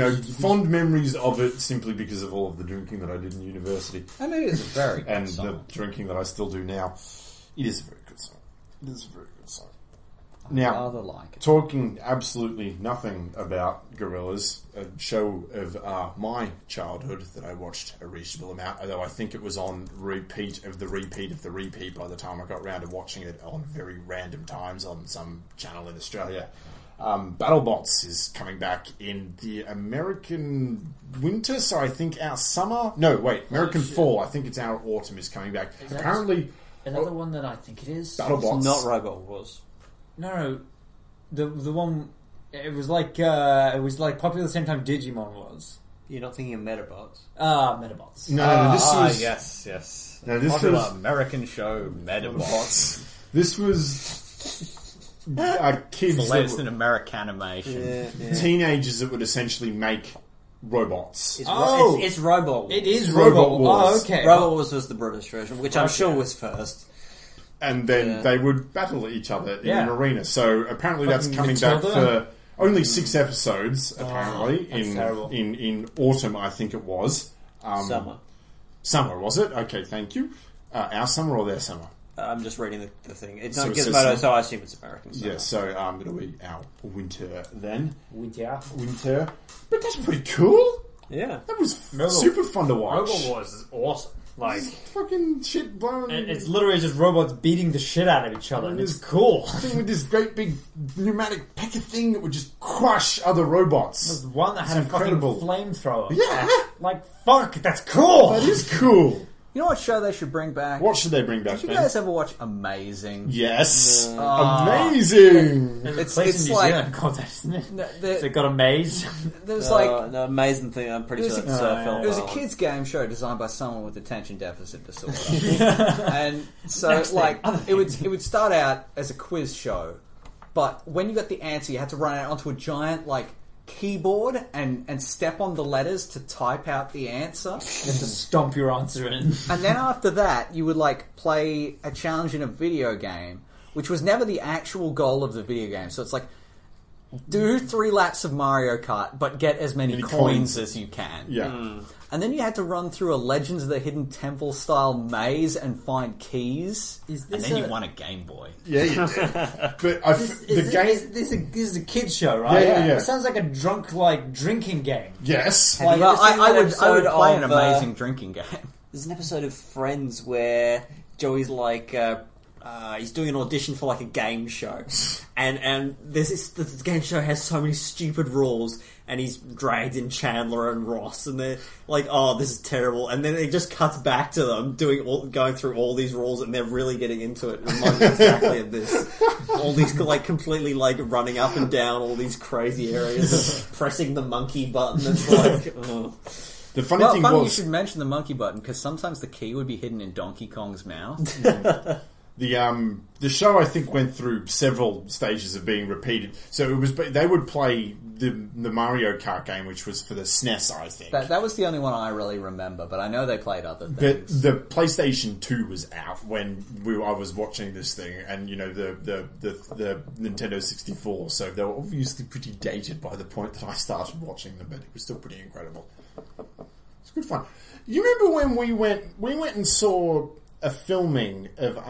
fond memories of it simply because of all of the drinking that I did in university, And it is a very good and song. the drinking that I still do now. It is a very good song. It is a very good song. I Now, rather like it. talking absolutely nothing about Gorillaz, a show of my childhood that I watched a reasonable amount, although I think it was on repeat of the repeat of the repeat by the time I got round to watching it on very random times on some channel in Australia. BattleBots is coming back in the American winter, so I think our summer... No, wait, American fall. I think it's our autumn is coming back. Is that Apparently... Another one that I think it is. BattleBots... Not Robot Wars. No, the one. It was like popular the same time Digimon was. You're not thinking of Metabots. Metabots. No, this was... yes. No, this Popular was... American show, Metabots. This was kids, The that latest were in Americanimation. teenagers that would essentially make robots. It's Robot Wars. It is Robot Robot. Wars. Oh, okay. Robot Wars was the British version, which I'm sure was first. And then Yeah. they would battle each other in Yeah. an arena. So apparently that's Fucking coming back Matilda. for only 6 episodes, apparently, that's terrible. in autumn, I think it was. Summer. Summer, was it? Okay, thank you. Our summer or their summer? I'm just reading the thing. It's So not it says Gizmodo, summer? so I assume it's American. Summer. Yeah, so it'll be our winter then. Winter. Winter. But that's pretty cool. Yeah. That was Robot- super fun to watch. Robot Wars is awesome. Like, Fucking shit blowing. it's literally just robots beating the shit out of each other, and it's cool. Thing with this great big pneumatic pecker thing that would just crush other robots. There's one that had It's a fucking incredible. flamethrower. Yeah. Like, fuck, that's cool! That is cool. You know what show they should bring back? What should they bring back, Did you Ben? guys ever watch Amazing? Yes. No. Amazing. There's a It's- place it's in New like- Zealand called that, isn't it? No, So it got a maze. There's like the amazing thing, I'm pretty It was sure a- that's Phil it it was a Ballard. kids' game show designed by someone with attention deficit disorder, and so Next thing, like other it would start out as a quiz show, but when you got the answer, you had to run out onto a giant like keyboard and step on the letters to type out the answer. You have to stomp your answer in. And then after that, you would like play a challenge in a video game, which was never the actual goal of the video game. So it's like, do 3 laps of Mario Kart, but get as many coins as you can. Yeah. And then you had to run through a Legends of the Hidden Temple style maze and find keys. Is And this then a- you won a Game Boy. Yeah, you did. But the game. This is a kid's show, right? Yeah. It sounds like a drunk, drinking game. Yes. Like, Well, you ever seen I that would episode play an of, amazing drinking game. There's an episode of Friends where Joey's like, he's doing an audition for like a game show, and this game show has so many stupid rules, and he's dragged in Chandler and Ross, and they're like, "Oh, this is terrible," and then it just cuts back to them going through all these rules, and they're really getting into it. It reminds me exactly of this. All these like completely like running up and down all these crazy areas, pressing the monkey button. It's like, oh. The funny Well, thing funny you was should mention the monkey button, because sometimes the key would be hidden in Donkey Kong's mouth. the show I think went through several stages of being repeated. So it was they would play the Mario Kart game, which was for the SNES, I think. That was the only one I really remember, but I know they played other But things. the PlayStation 2 was out when I was watching this thing, and the Nintendo 64. So they were obviously pretty dated by the point that I started watching them, but it was still pretty incredible. It's good fun. You remember when we went and saw a filming of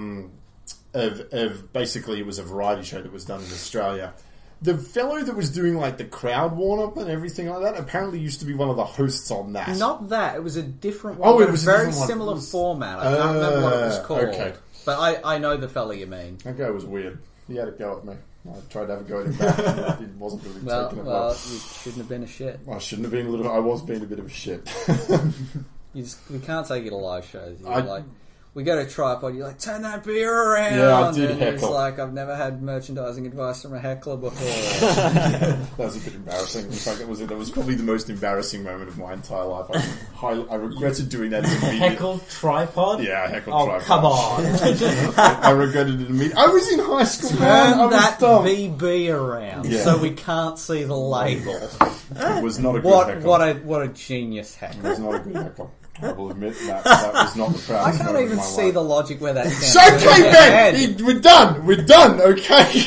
basically it was a variety show that was done in Australia. The fellow that was doing like the crowd warm-up and everything like that apparently used to be one of the hosts on that. Not that, it was a different one. Oh, it but was a a very different one. similar It was- format. I can't remember what it was called. okay. But I know the fella you mean. That guy was weird. He had a go at me. I tried to have a go at him back. It wasn't really taking it well. You shouldn't have been a shit. I shouldn't have been a little. I was being a bit of a shit. We can't take you to live shows. We go to tripod, you're like, turn that beer around. Yeah, I did and heckle. he's like, I've never had merchandising advice from a heckler before. That was a bit embarrassing. In fact, that was probably the most embarrassing moment of my entire life. I regretted doing that immediately. Heckled tripod? Yeah, I heckled Oh, tripod. come on. I regretted it immediately. I was in high school, man. I Turn was that dumb. BB around Yeah. so we can't see the label. It was not a good heckle. What a genius It heckle. was not a good heckle. I will admit that was not the I proudest can't moment even of my see life. the logic where that It's stands. okay, Ben! We're done! We're done, okay?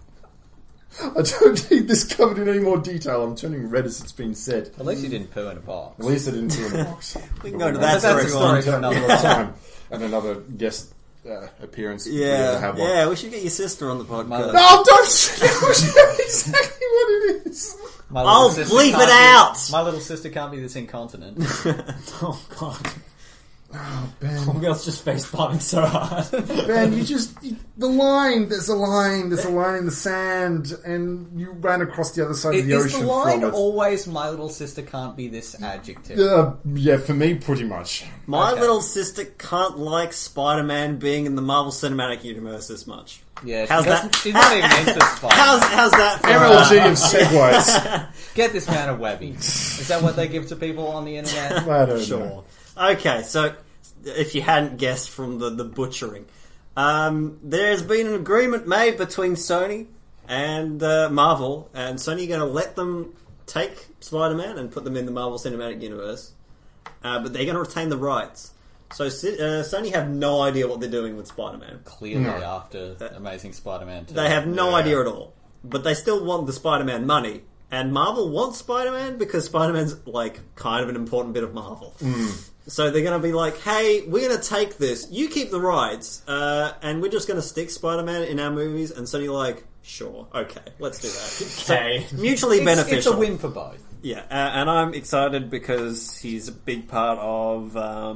I don't need this covered in any more detail. I'm turning red as it's been said. At least you didn't poo in a box. At least I didn't do in a box. We can go to That's that a story for Another another time. And another guest appearance. We're gonna have one. Yeah, we should get your sister on the podcast. No, don't say exactly what it is. My little I'll sister bleep can't it out! My little sister can't be this incontinent. Oh, God. Oh, Ben. Oh, girl's just face palming so hard. Ben, the line, there's a line in the sand, and you ran across the other side of the Is ocean the line from it. always my little sister can't be this adjective? Yeah, for me, pretty much. My Okay. little sister can't like Spider-Man being in the Marvel Cinematic Universe as much. Yeah, How's that? she's not even into Spider-Man. How's that for MLG of segues. Get this man a Webby. Is that what they give to people on the internet? I don't know. Sure. Okay, so if you hadn't guessed from the butchering, there has been an agreement made between Sony and Marvel, and Sony are going to let them take Spider-Man and put them in the Marvel Cinematic Universe, but they're going to retain the rights. So Sony have no idea what they're doing with Spider-Man. Clearly, No. after Amazing Spider-Man 2. They have no idea at all. But they still want the Spider-Man money. And Marvel wants Spider-Man because Spider-Man's, like, kind of an important bit of Marvel. So they're going to be like, hey, we're going to take this. You keep the rights. And we're just going to stick Spider-Man in our movies. And Sony like, sure, okay, let's do that. Okay. So, mutually beneficial. It's a win for both. Yeah, and I'm excited because he's a big part of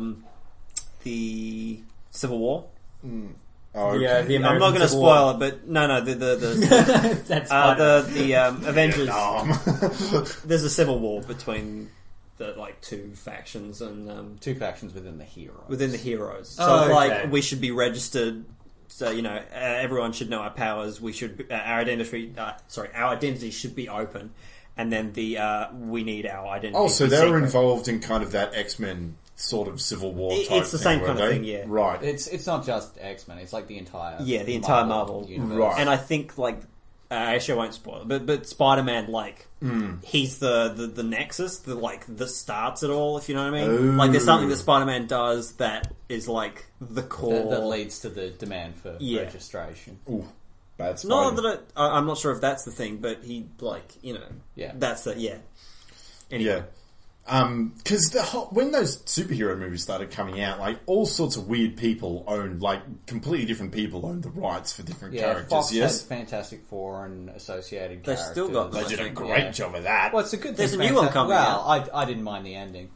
the Civil War. Oh, okay. Yeah, the I'm American not going to Civil spoil War. it, but no, the That's fine. the Avengers. Vietnam. There's a civil war between the two factions and Two factions within the hero. within the heroes. So Oh, it's like okay. we should be registered. So everyone should know our powers. We should our identity should be open, and then we need our identity. Oh, so to be they were secret. involved in kind of that X-Men sort of Civil War type It's the same were kind of they? thing, yeah. Right. It's not just X-Men. It's like the entire the entire Marvel universe. Right. And I think actually I won't spoil it, but Spider-Man he's the nexus that starts it all, if you know what I mean. Ooh. Like there's something that Spider-Man does that is like the core That leads to the demand for registration. Ooh, bad No, Spider. I'm not sure if that's the thing, but he Yeah. that's the Anyway. Yeah. Because when those superhero movies started coming out, all sorts of weird people owned, completely different people owned the rights for different Yeah, characters. Fox Yes, had Fantastic Four and associated They characters. still got they did a great job of that. Well, it's a good There's thing. a new one coming Well, I didn't mind the ending.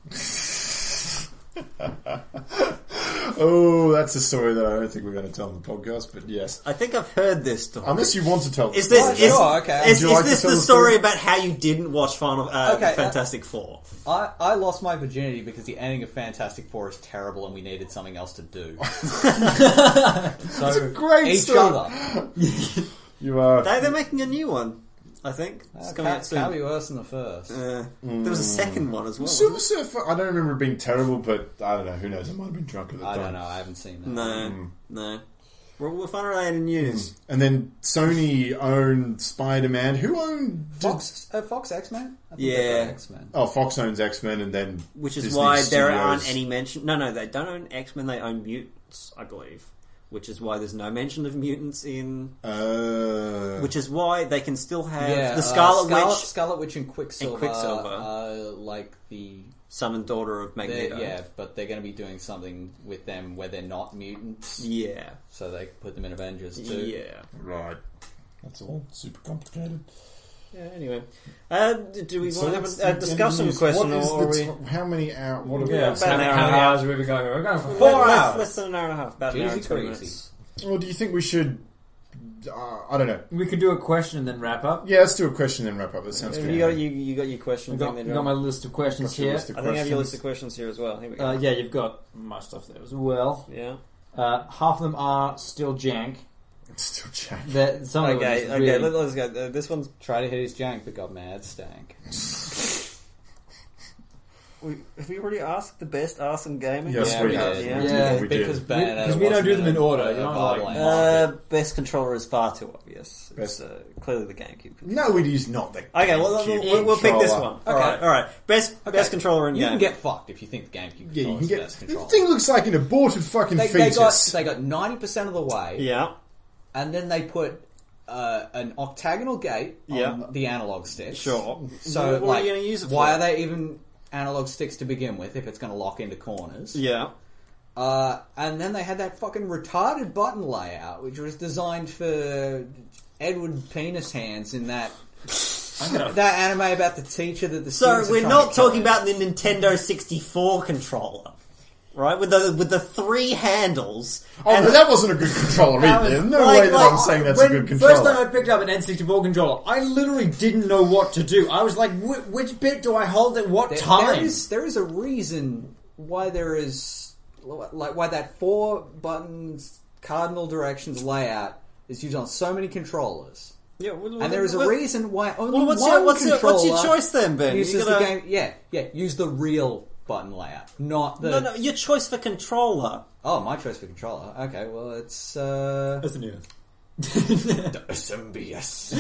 Oh, that's a story that I don't think we're going to tell on the podcast, but yes. I think I've heard this story. Unless you want to tell the Is this story. Sure, okay. is Would you like this to tell the the story story? about how you didn't watch Fantastic Four? I lost my virginity because the ending of Fantastic Four is terrible and we needed something else to do. So It's a great each story. other. You are... They're making a new one, I think. It's coming out soon. Can't be worse than the first. There was a second one as well. Silver Surfer, I don't remember it being terrible, but I don't know, who knows, I might have been drunk at the I time. don't know. I haven't seen that. No. We'll find out in the news. And then Sony owned Spider-Man. Who owned... Fox X-Men? I think Yeah. they've got X-Men. Oh, Fox owns X-Men, and then Which is Disney why there Studios. aren't any mention... No, they don't own X-Men, they own mutants, I believe. Which is why there's no mention of mutants in... Which is why they can still have the Scarlet Witch and Quicksilver. Like the... son and daughter of Magneto. Yeah, but they're going to be doing something with them where they're not mutants. Yeah. So they put them in Avengers too. Yeah. Right. That's all super complicated. Yeah, anyway. Do we So want that's to have a the discussion end of the question, news. or are What is we... the how many hours? What are we Yeah, at? About an hour how and a many half. hours have we been going? We're going for 4 hours. Less than an hour and a half. About an hour and Jeezy 20 crazy. minutes. Or do you think we should I don't know. We could do a question and then wrap up. Yeah, let's do a question and wrap up. That sounds good. You got your question I've thing got, then, got John? my list of questions What's your here. list of I think I have your list questions? of questions here as well. Here we go. Yeah, you've got my stuff there as well. Yeah. Half of them are still jank. It's still Jack. Some of them Okay, is okay, really- let's go. This one's... Try to hit his jank, but got mad stank. Have we already asked the best arse in gaming? Yes, Yeah, we we have. did. Yeah. We did. Because Because we don't do them in order, you know, like- Best controller is far too obvious. Best- It's clearly the GameCube. No, it is not the Okay, well, GameCube we'll pick this controller. one. All right. Best controller in You can game. get fucked if you think the GameCube Yeah, you controller can is the get. best The controller. thing looks like an aborted fucking They fetus. got 90% of the way, Yeah. and then they put an octagonal gate on Yeah. the analog sticks. Sure. So, What are you gonna use it why for? are they even analog sticks to begin with if it's going to lock into corners? Yeah. And then they had that fucking retarded button layout, which was designed for Edward Penis Hands in that that anime about the teacher that the So students are we're trying not to kill talking him. about the Nintendo 64 controller, right? With the three handles. Oh, but that wasn't a good controller That either. was There's no like- way that I'm saying that's a good controller. First time I picked up an N64 controller, I literally didn't know what to do. I was like, which bit do I hold at what time? There is a reason why there is why that 4 buttons cardinal directions layout is used on so many controllers. Yeah, And there is a reason why only what's one your controller choice then, Ben? uses You the gotta- game. Yeah, use the real button layout, not the. No, your choice for controller. Oh, my choice for controller. Okay, well it's SMBS.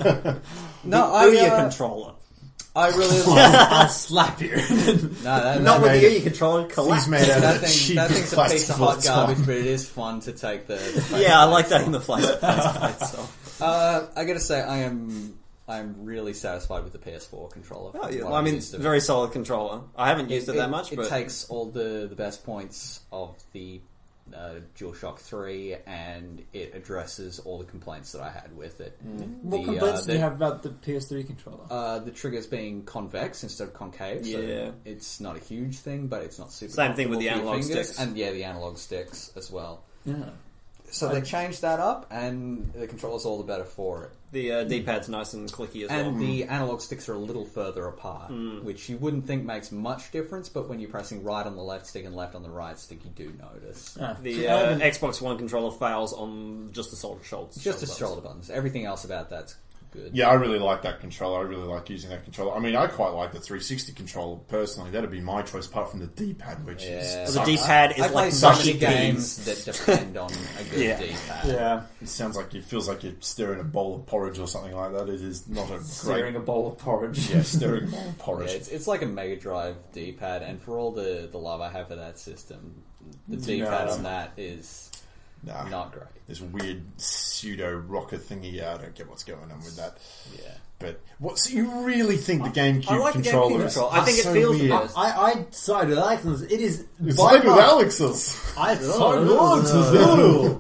No, The Ouya controller. I really like. I'll slap you. No, Not with made the it. Ouya controller. He's Collapse. made out that of thing. cheap That thing's a plastic piece of all hot the time. garbage, but it is fun to take the Yeah, I like taking the faceplates off. I gotta say, I'm really satisfied with the PS4 controller. Oh, yeah. What Well, I I've mean, used of it. very solid controller. I haven't used it that much, It but takes all the best points of the DualShock 3 and it addresses all the complaints that I had with it. What complaints do you have about the PS3 controller? The triggers being convex instead of concave. Yeah. So it's not a huge thing, but it's not super. Same thing with the comfortable for your analog fingers. sticks. and the analog sticks as well. Yeah. So they changed that up, and the controller's all the better for it. the D-pad's nice and clicky as well. And the analog sticks are a little further apart, which you wouldn't think makes much difference, but when you're pressing right on the left stick and left on the right stick, you do notice. The Xbox One controller fails on just the shoulder Just the shoulder buttons. Everything else about that's good. Yeah, I really like that controller. I really like using that controller. I mean, I quite like the 360 controller personally. That'd be my choice, apart from the D-pad, which Yeah. is Well, the sucks. D-pad is I play like so many sucking games peas. that depend on a good Yeah. D-pad. Yeah. It sounds like it feels like you're stirring a bowl of porridge or something like that. It is not a Stirring great. a bowl of porridge. Yeah, stirring a bowl of Yeah, porridge. it's like a Mega Drive D-pad, and for all the love I have for that system, the D-pad on that is Nah, not great. this weird pseudo rocker thingy. Yeah, I don't get what's going on with that. Yeah. But what? So you really think the GameCube I like the controller GameCube is? controller. I think it so feels weird. the best. I side with Alex. It is. It's by like with far- Alex's. I side Oh,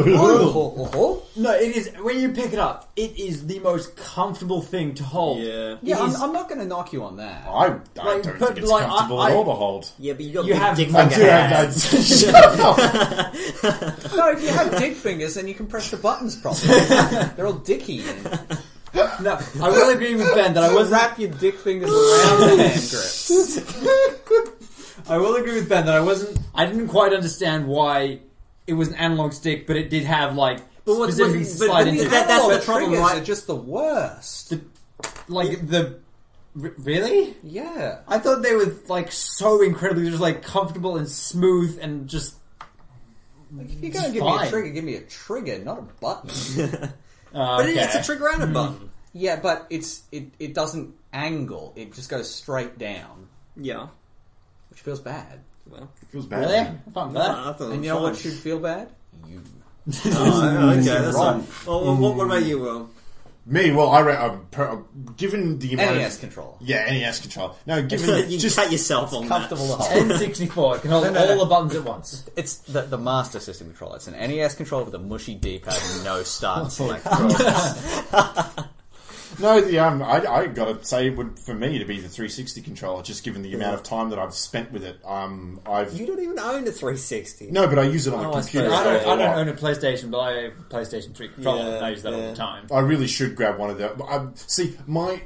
with No, it is. When you pick it up, it is the most comfortable thing to hold. Yeah. Yeah, It is- I'm not going to knock you on that. I Like, don't but, think it's like, comfortable I- at all to hold. Yeah, but you got You big have- dick I finger do have hands. that. Shut up. No, if you have dick fingers, then you can press the buttons properly. They're all dicky. And No, I will agree with Ben that I you wasn't. wrap your dick fingers around the hand grips. I will agree with Ben that I wasn't. I didn't quite understand why it was an analog stick, but it did have like But what- specifically but- slide but into that's Analog the problem, triggers right? are just the worst. like the. Really? Yeah. I thought they were like so incredibly just like comfortable and smooth and just. Like, if you're going to give me a Fine. trigger, give me a trigger, not a button. But Okay. it's a trigger and a button. Yeah, but it doesn't angle. It just goes straight down, Yeah. which feels bad. Well, It feels bad. Really? I found that. I thought it And was you know what fine. should feel bad? You. Oh, okay, that's wrong. fine. Well, what about you, Will? Me, well, given the amount NES of controller. NES controller. No, given You just cut yourself on that. Comfortable to hold. N64 can hold No, no, all no. the buttons at once. It's the Master System controller. It's an NES controller with a mushy D-pad and no start and select. No, I got to say, it would for me to be the 360 controller, just given the amount of time that I've spent with it. You don't even own a 360. No, but I use it on a I computer. suppose I so. don't own a PlayStation, but I have a PlayStation 3 controller, and I use that all the time. I really should grab one of them. See, my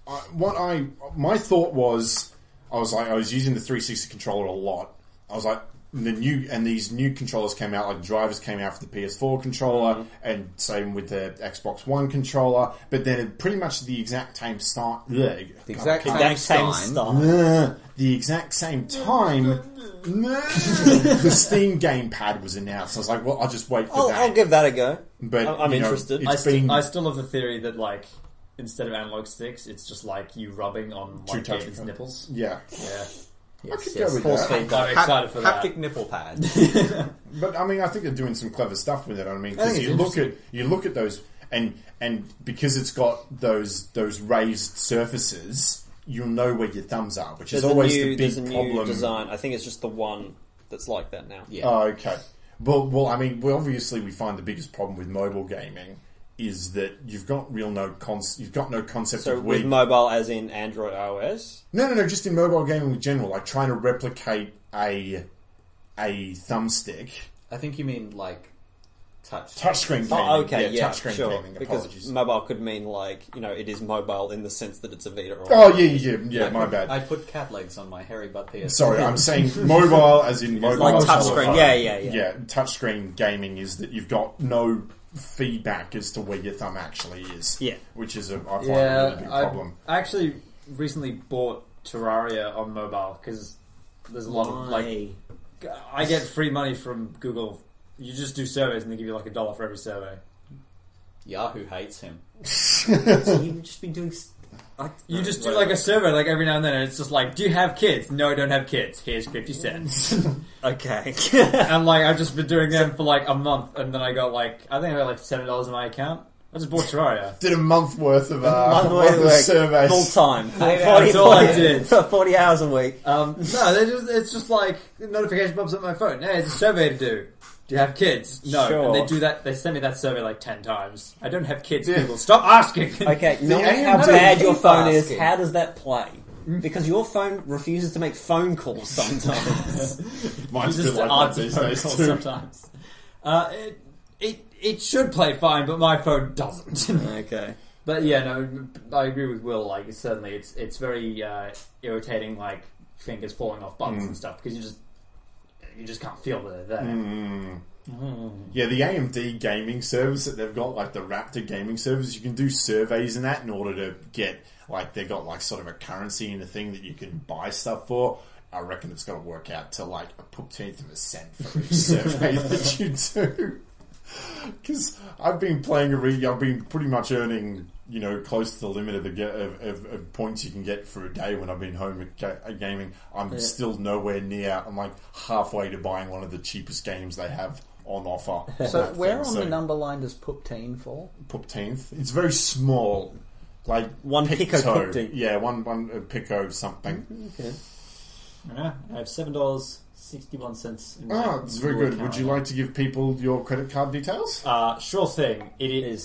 thought was, I was using the 360 controller a lot. I was like, these new controllers came out, like drivers came out for the PS4 controller, and same with the Xbox One controller. But then it pretty much the exact same start. The exact Same same stuff. the exact same time, the Steam gamepad was announced. I was like, well, I'll just wait for that. I'll give that a go. But I'm interested. I still have the theory that, like, instead of analog sticks, it's just like you rubbing on Two like touch Gaben's control. nipples. Yeah. Yeah. I could go with Force that. feedback. I'm excited for that. Haptic nipple pad. But I mean, I think they're doing some clever stuff with it. I mean, I think because it's you look at those, and because it's got those raised surfaces, you'll know where your thumbs are, which is always the there's big a new problem. design. I think it's just the one that's like that now. Yeah. Oh, okay. Well, I mean, obviously we find the biggest problem with mobile gaming is that you've got no concept So of where with mobile, as in Android iOS. No, just in mobile gaming in general, like trying to replicate a thumbstick. I think you mean like touch. Touchscreen gaming. Oh, okay, yeah, touchscreen sure. gaming. Because Apologies. mobile could mean like it is mobile in the sense that it's a Vita. Or Oh yeah. My bad. I put cat legs on my hairy butt PS. Sorry, I'm saying mobile as in mobile. like touchscreen. telephone. Yeah. Yeah, touchscreen gaming is that you've got no feedback as to where your thumb actually is. Yeah. Which is I find a really big problem. I actually recently bought Terraria on mobile because there's a lot of like I get free money from Google. You just do surveys and they give you like $1 for every survey. Yahoo hates him. So you've just been doing. You just do like a survey like every now and then, and it's just like, do you have kids? No, I don't have kids. Here's 50 cents. Okay. And like I've just been doing them for like a month, and then I got like I think I got like $7 in my account. I just bought Terraria. Did a month worth of work, surveys. Full time. That's all I did. 40 hours a week. No, it's just like notification pops up on my phone. Hey, it's a survey to do. Do you have kids? No. Sure. And they do that. They send me that survey like 10 times. I don't have kids. People, stop asking. Okay, knowing AMD how bad your keep phone is, asking. how does that play? Because your phone refuses to make phone calls sometimes. Mine's You a just bit like that answer these phone days calls too. sometimes. It should play fine, but my phone doesn't. Okay. But yeah, no, I agree with Will. Like, certainly, it's very irritating. Like fingers falling off buttons and stuff because you just can't feel that they're there. Yeah, the AMD gaming service that they've got, like the Raptor gaming service, you can do surveys in that in order to get, like, they've got like sort of a currency in the thing that you can buy stuff for. I reckon it's got to work out to like a 0.1 of a cent for each survey that you do. Because I've been playing I've been pretty much earning, close to the limit of of points you can get for a day when I've been home at gaming. I'm still nowhere near. I'm like halfway to buying one of the cheapest games they have on offer. So where on the number line does Pupteen fall? Pupteenth. It's very small, like One Pico Pupteen. Yeah, one Pico something. Okay. Yeah, I have $7.61 in my Oh, it's very Google good. Would account. you like to give people your credit card details? Sure thing. It It is is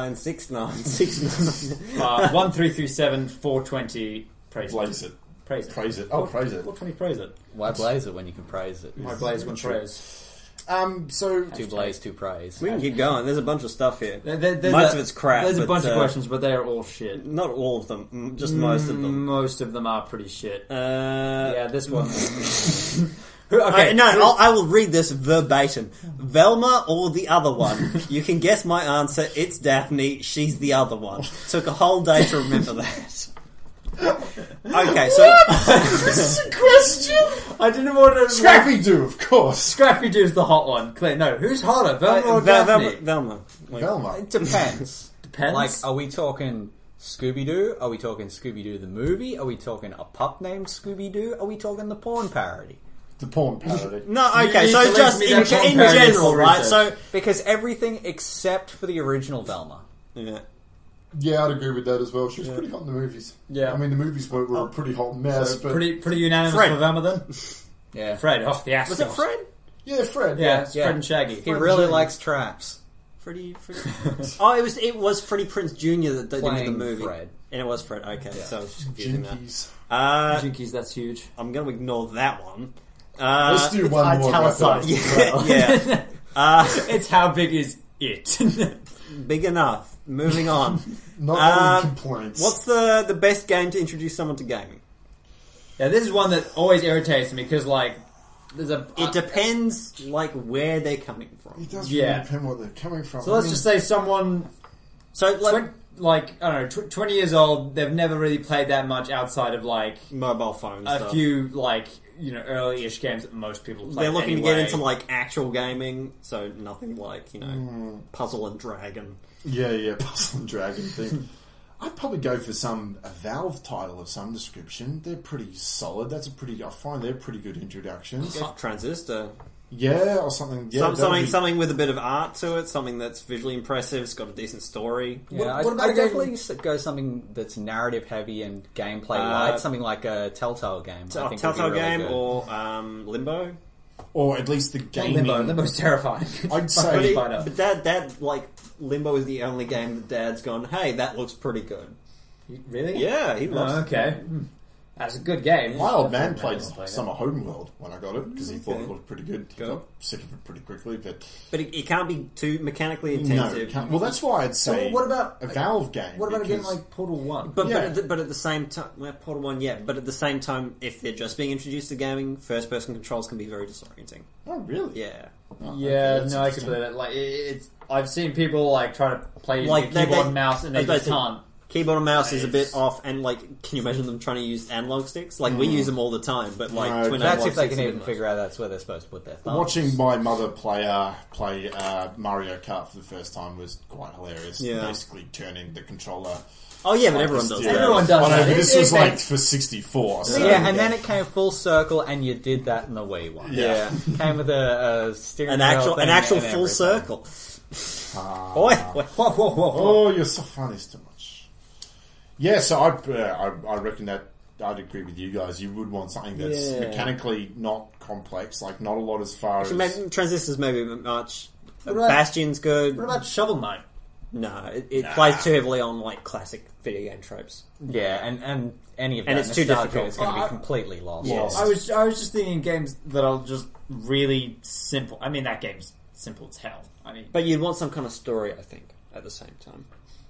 696969. 1337 420. Praise Blaze it. it. Praise it. Praise it. Oh, praise it. 420. Praise it. Why blaze it when you can praise it? My blaze one praise. So Two blaze, two praise. We can keep going. There's a bunch of stuff here. There's Most of it's crap. There's a but, bunch of questions, but they are all shit. Not all of them. Just most of them. Most of them are pretty shit. Yeah, This one. Okay, I will read this verbatim. Velma or the other one? You can guess my answer. It's Daphne. She's the other one. Took a whole day to remember that. Okay, so this is a question. I didn't want to. Scrappy Doo, of course. Scrappy Doo's the hot one. Claire, no, who's hotter, Velma or Daphne? Velma. Like, Velma. It depends. Depends. Like, are we talking Scooby-Doo? Are we talking Scooby-Doo the movie? Are we talking a pup named Scooby-Doo? Are we talking the porn parody? The porn parody. No, You okay, need so to just link me that porn in parody general, for right? research. So Because everything except for the original Velma. yeah. Yeah, I'd agree with that as well. She was pretty hot in the movies. Yeah. I mean, the movies were a pretty hot mess, but... pretty unanimous Fred. for Velma then? Yeah. Fred, off the ass. Was it Fred? Yeah, Fred. Yeah, it's Yeah. Fred and Shaggy. He really likes traps. Freddie. Oh, it was Freddie Prinze Jr. that they did Playing the movie. Fred. And it was Fred. Okay, so I was just confusing that. Jinkies. Jinkies, that's huge. I'm going to ignore that one. Let's do one more. italicized. Yeah. It's how big is it? Big enough. Moving on. Not any complaints. What's the best game to introduce someone to gaming? Yeah, this is one that always irritates me because, like, there's a. It depends, like, where they're coming from. It does Yeah. really depend what they're coming from. So let's just say someone, So, like, I don't know, 20 years old, they've never really played that much outside of, like, mobile phones. a few, like, you know, early-ish games that most people play. They're looking anyway. to get into, like, actual gaming, so nothing like, you know, Puzzle and Dragon. Yeah, Puzzle and Dragon thing. I'd probably go for a Valve title of some description. They're pretty solid. I find they're pretty good introductions. Transistor. Yeah, or something. Yeah, Something with a bit of art to it, something that's visually impressive, it's got a decent story. Yeah, What about I'd a game- definitely go something that's narrative heavy and gameplay light, something like a Telltale game. I think would be Telltale really game good. or Limbo. or at least the gaming. Limbo's terrifying. I'd say- But that like Limbo is the only game that Dad's gone, hey, that looks pretty good. Really? Yeah, he loves Oh, okay. That's a good game. My old man Definitely played played it. Summer Homeworld when I got it because he thought Okay. it looked pretty good. He Cool. got sick of it pretty quickly, but But it can't be too mechanically no. intensive. Well, that's why I'd say So what about a Valve game. What about a game because- like Portal 1? But Yeah. but at the same time, well, Portal 1, yeah. But at the same time, if they're just being introduced to gaming, first-person controls can be very disorienting. Oh, really? Yeah, Oh, Yeah, okay, that's no, I can interesting. believe that. Like, it's I've seen people like try to play Like, like they- keyboard they- and mouse, and they as I just said, can't. keyboard and mouse is a bit Nice. off, and like, can you imagine them trying to use analog sticks? Like we use them all the time, but like No, twin That's analog if they sticks can are a even bit figure out that's where they're supposed to put their thumbs. Watching my mother play Mario Kart for the first time was quite hilarious. Yeah. Basically turning the controller. Oh yeah, but like everyone the does steering. that. Everyone does I know, that. but this It was like makes- for 64. So Yeah, and then it came full circle, and you did that in the Wii one. Yeah. Came with a steering An wheel actual thing full and everything. circle. Ah. Oi, oi. Whoa, whoa, whoa, whoa. Oh, you're so funny, it's too much. Yeah, so I reckon that I'd agree with you guys. You would want something that's Yeah. mechanically not complex, like not a lot as far as. Transistors maybe a bit much. What about- Bastion's good. What about Shovel Knight? No, it plays too heavily on like classic video game tropes. Yeah, and any of And that it's too nostalgia difficult. is going to Oh, be completely lost. Yes. I was just thinking games that are just really simple. I mean, that game's simple as hell. I mean, But you'd want some kind of story, I think, at the same time.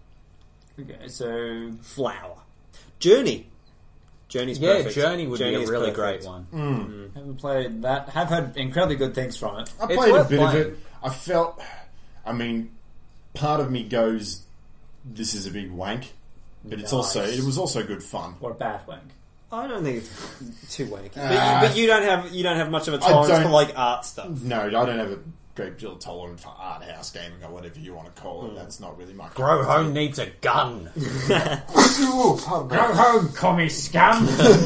okay, so Flower. Journey. Journey's Yeah, perfect. Journey would be Journey's a really perfect. great one. haven't played that. Have heard incredibly good things from it. I It's played a worth bit of playing. it. I felt. I mean, part of me goes, "This is a big wank," but it's also Nice. it was also good fun. Or bad wank. I don't think it's too wanky. Ah. But you don't have much of a tolerance don't- for like art stuff. No, I don't have a great deal of tolerance for art house gaming or whatever you want to call it. That's not really my. Grow Home needs a gun. Go Go home, commie scum!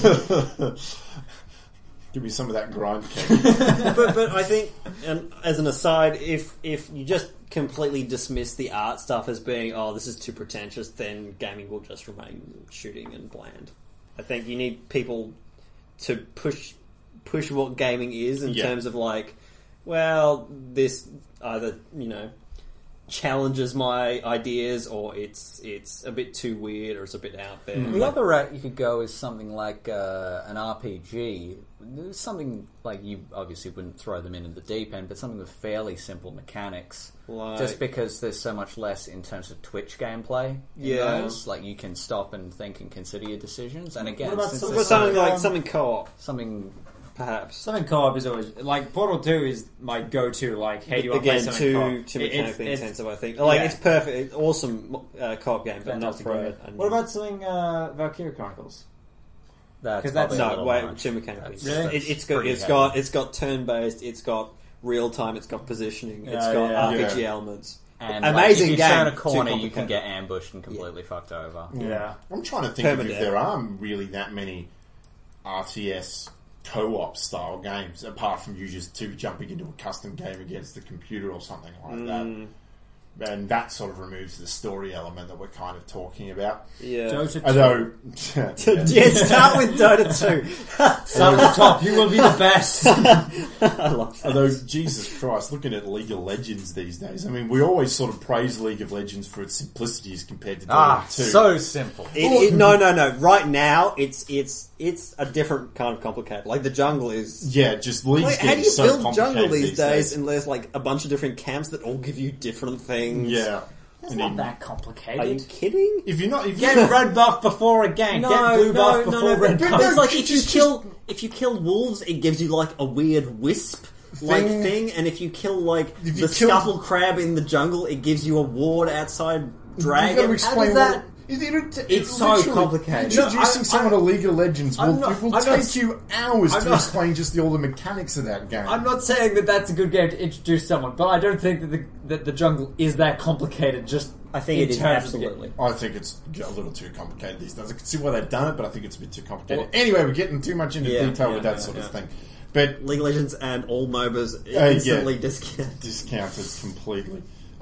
Give me some of that grind cake. but I think, and as an aside, if you just completely dismiss the art stuff as being, oh, this is too pretentious, then gaming will just remain shooting and bland. I think you need people to push what gaming is in Yeah. terms of like, well, this either, challenges my ideas or it's a bit too weird or it's a bit out there. The other route you could go is something like an RPG. There's something like you obviously wouldn't throw them into the deep end, but something with fairly simple mechanics. Like- Just because there's so much less in terms of Twitch gameplay. In Yeah. those. Like you can stop and think and consider your decisions. And again, What about since some- there's Something co-op, something perhaps. Something co-op is always like Portal 2 is my go-to. Like, hey, do you want to play Again, something co-op? too mechanically It's- intensive. I think. Like yeah. it's perfect, it's awesome co-op game, but not fantastic for game. it. What about something Valkyria Chronicles? that's 'Cause that's- probably a no? little Wait, much. too mechanically. Really? It's got turn-based. It's got real time. It's got positioning. It's Yeah, got yeah. RPG Yeah. elements. And Amazing if you game, turn a too corner, you can complicated. get ambushed and completely fucked over. Yeah. I'm trying to think of if Permadeath. there are really that many RTS co-op style games apart from you just two jumping into a custom game against the computer or something like that. and that sort of removes the story element that we're kind of talking about. Yeah. Dota 2. Although, Yeah, start with Dota 2. Start at the top. You will be the best. I love that. although, Jesus Christ, looking at League of Legends these days, I mean, we always sort of praise League of Legends for its simplicity as compared to Dota 2. So simple. No. Right now, it's a different kind of complicated. Like the jungle is. Yeah, just League's Like, how do getting you so build complicated jungle these days? And there's like a bunch of different camps that all give you different things. Yeah. It's And not then- that Are you complicated. kidding? If you're not, if Get you red buff before a gang. Get blue buff before red But buff. it's like just- if you kill wolves, it gives you like a weird wisp like Thing. thing, and if you kill like If you the kill- scuttle crab in the jungle, it gives you a ward outside dragon. You've got to explain How does that? what it's It's so complicated. Introducing No, someone to League of Legends I'm will, not- it will I'm not- take you hours I'm to not- explain just all the mechanics of that game. I'm not saying that that's a good game to introduce someone, but I don't think that the jungle is that complicated. Just I think in it is terms of the game. absolutely. I think it's a little too complicated these days. I can see why they've done it, but I think it's a bit too complicated. Anyway, we're getting too much into Yeah, detail yeah, with that yeah, sort of yeah. thing. But League of Legends and all MOBAs yeah. instantly discount. discounted completely.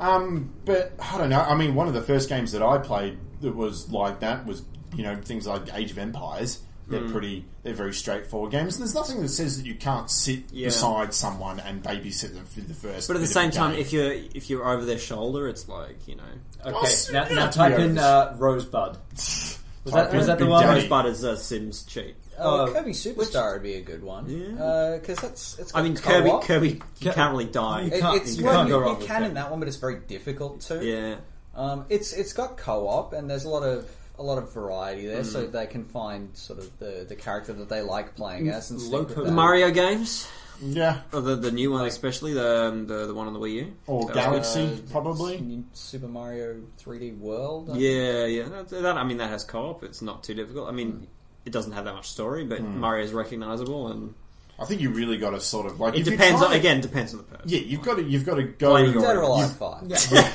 But I don't know. I mean, one of the first games that I played that was like that was, you know, things like Age of Empires. They're very straightforward games. And there's nothing that says that you can't sit beside someone and babysit them for the first. But at the bit of same the time, game. if you're over their shoulder, it's like Okay, yeah, now type in yeah. Rosebud. Type in Was that the Big one? Daddy. Rosebud is a Sims cheat. Kirby Superstar would be a good one. Yeah. Because it's I got mean, co-op. Kirby, you can't really die. You can't- It's you well, can't go you wrong with can in Kirby. that one, but it's very difficult to. Yeah. It's got co-op, and there's a lot of variety there, so they can find sort of the character that they like playing as and stick with The that. Mario games, Yeah. or the new one especially, the one on the Wii U. Or Galaxy, probably. Super Mario 3D World. I think. Yeah. I mean, that has co-op. It's not too difficult. I mean, it doesn't have that much story, but Mario's recognisable, and I think you really got to sort of like. it if you depends. try- Depends on the person. Yeah, you've got to go. Playing your Dead or you've- Alive 5.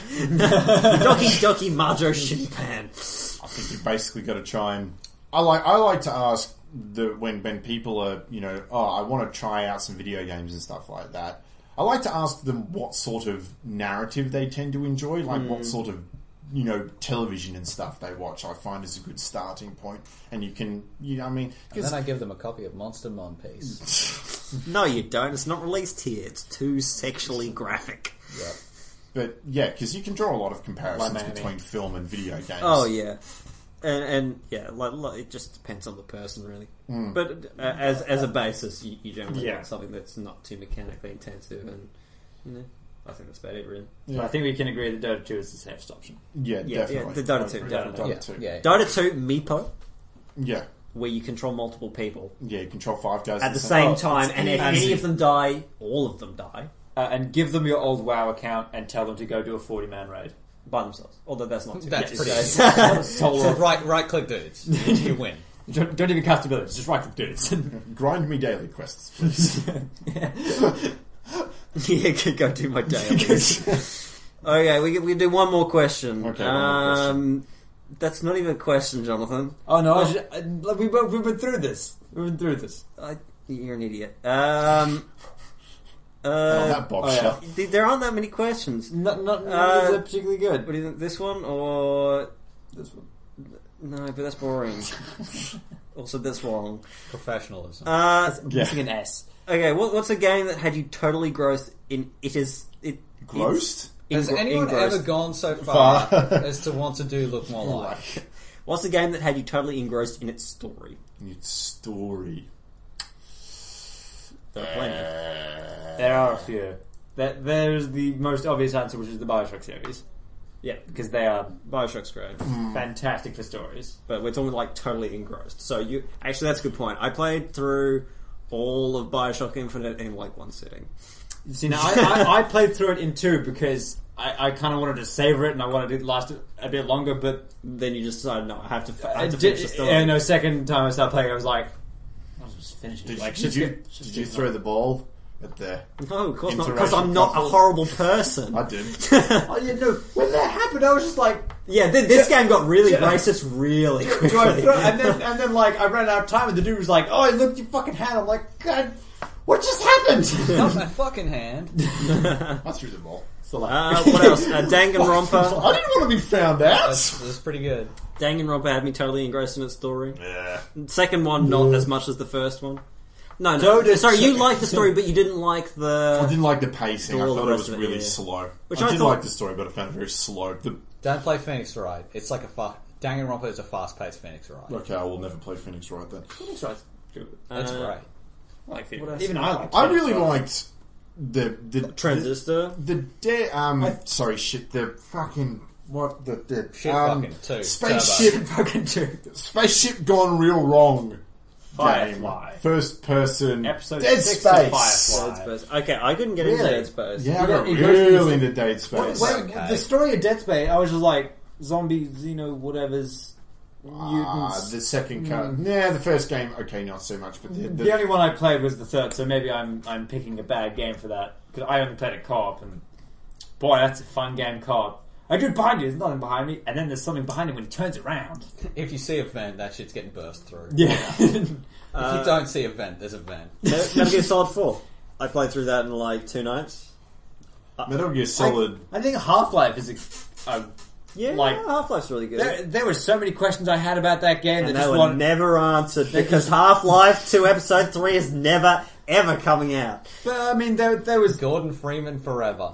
Doki Majo Shinpan. I think you've basically got to try and. I like to ask when people are, you know, I want to try out some video games and stuff like that. I like to ask them what sort of narrative they tend to enjoy, like what sort of, you know, television and stuff they watch. I find is a good starting point, and you can, I mean, And then I give them a copy of Monster Mon Piece. No, you don't. It's not released here. It's too sexually graphic. Yep. but yeah, because you can draw a lot of comparisons Like Miami. between film and video games. Oh yeah, and yeah, like it just depends on the person really. But as a basis, you generally want something that's not too mechanically intensive, and I think that's about it really. But I think we can agree that Dota 2 is the safest option. Yeah, definitely. the Dota 2, definitely. Dota 2. Yeah. Dota 2 Meepo, Yeah. where you control multiple people Yeah, you control 5 guys at the same Oh, time, and if easy. any of them die, all of them die And give them your old WoW account and tell them to go do a 40-man raid. by themselves. Although that's not too That's bad. pretty Yes. Solo. So right click dudes. You win. Don't even cast abilities, just right click dudes. Grind me daily quests, please. Yeah, go do my daily. Okay, we do one more question. Okay, one more question. That's not even a question, Jonathan. Oh no, we've been through this. We've been through this. You're an idiot. Oh, that bombshell. There aren't that many questions. Not Uh, particularly good. What do you think? This one or This one. no? But that's boring. Also, that's wrong. Professionalism. Yeah. Missing an S. Okay, what's a game that had you totally grossed in? Grossed? Has anyone engrossed. ever gone so far as to want to do Look More Like? What's a game that had you totally engrossed in its story? Its story. There are plenty. There are a few. There's the most obvious answer, which is the Bioshock series. Yeah, Because they are Bioshock's great. fantastic for stories. But we're talking like totally engrossed. So you actually, that's a good point. I played through all of Bioshock Infinite in like one sitting. See, now I played through it in 2 because I kind of wanted to savor it and I wanted it to last a bit longer, but Then you just decided, no, I have to I finish the story. yeah, no, second time I started playing, I was like, I'll just finish it. Did you throw the ball at the... No, of course not, because Interracial I'm not a couple? horrible person. I did. Oh, yeah, no, when that happened, I was just like, Yeah, this game got really racist really quickly. do I throw? And then like I ran out of time, and the dude was like, "Oh, I looked at your fucking hand." I'm like, "God, what just happened?" Not my fucking hand. I threw the ball. So like, What else? Danganronpa. I didn't want to be found out. That's pretty good. Danganronpa had me totally engrossed in its story. Yeah. Second one, not as much as the first one. No, Dodo- sorry, you liked the story, but you didn't like I the... didn't like the pacing. I All the thought it rest was of it, really yeah. slow. Which I I did thought- like the story, but I found it very slow. Don't play Phoenix Wright. It's like Danganronpa is a fast-paced Phoenix Wright. Okay, I will never play Phoenix Wright then. Phoenix Wright's good. That's great. I like Phoenix. What else? Even I like. I Phoenix really Wright. liked the Transistor. sorry, shit. The fucking what the Shit fucking two. spaceship Fucking two. spaceship gone real wrong. Firefly. Game. First person. Episode Dead 6 Space. of Firefly. Dead Space. Okay, I couldn't get into Really? Dead Space. Yeah, I got You got- you real got- into Dead Space. When Okay. the story of Dead Space, I was just like zombie, whatever's mutants. The second cut. Yeah, the first game. Okay, not so much, but The only one I played was the third, so maybe I'm picking a bad game for that because I only played it co-op, and boy, that's a fun game co-op. I do behind you. There's nothing behind me, and then there's something behind him when he turns around. If you see a vent, that shit's getting burst through. Yeah. If you don't see a vent, there's a vent. Metal Gear Solid 4. I played through that in like 2 nights. Metal Gear Solid. I think Half-Life is a Yeah, Like- Half-Life's really good. there were so many questions I had about that game And that they just were want. never answered because Half-Life 2 Episode 3 is never, ever coming out. But I mean, there was. Gordon Freeman forever.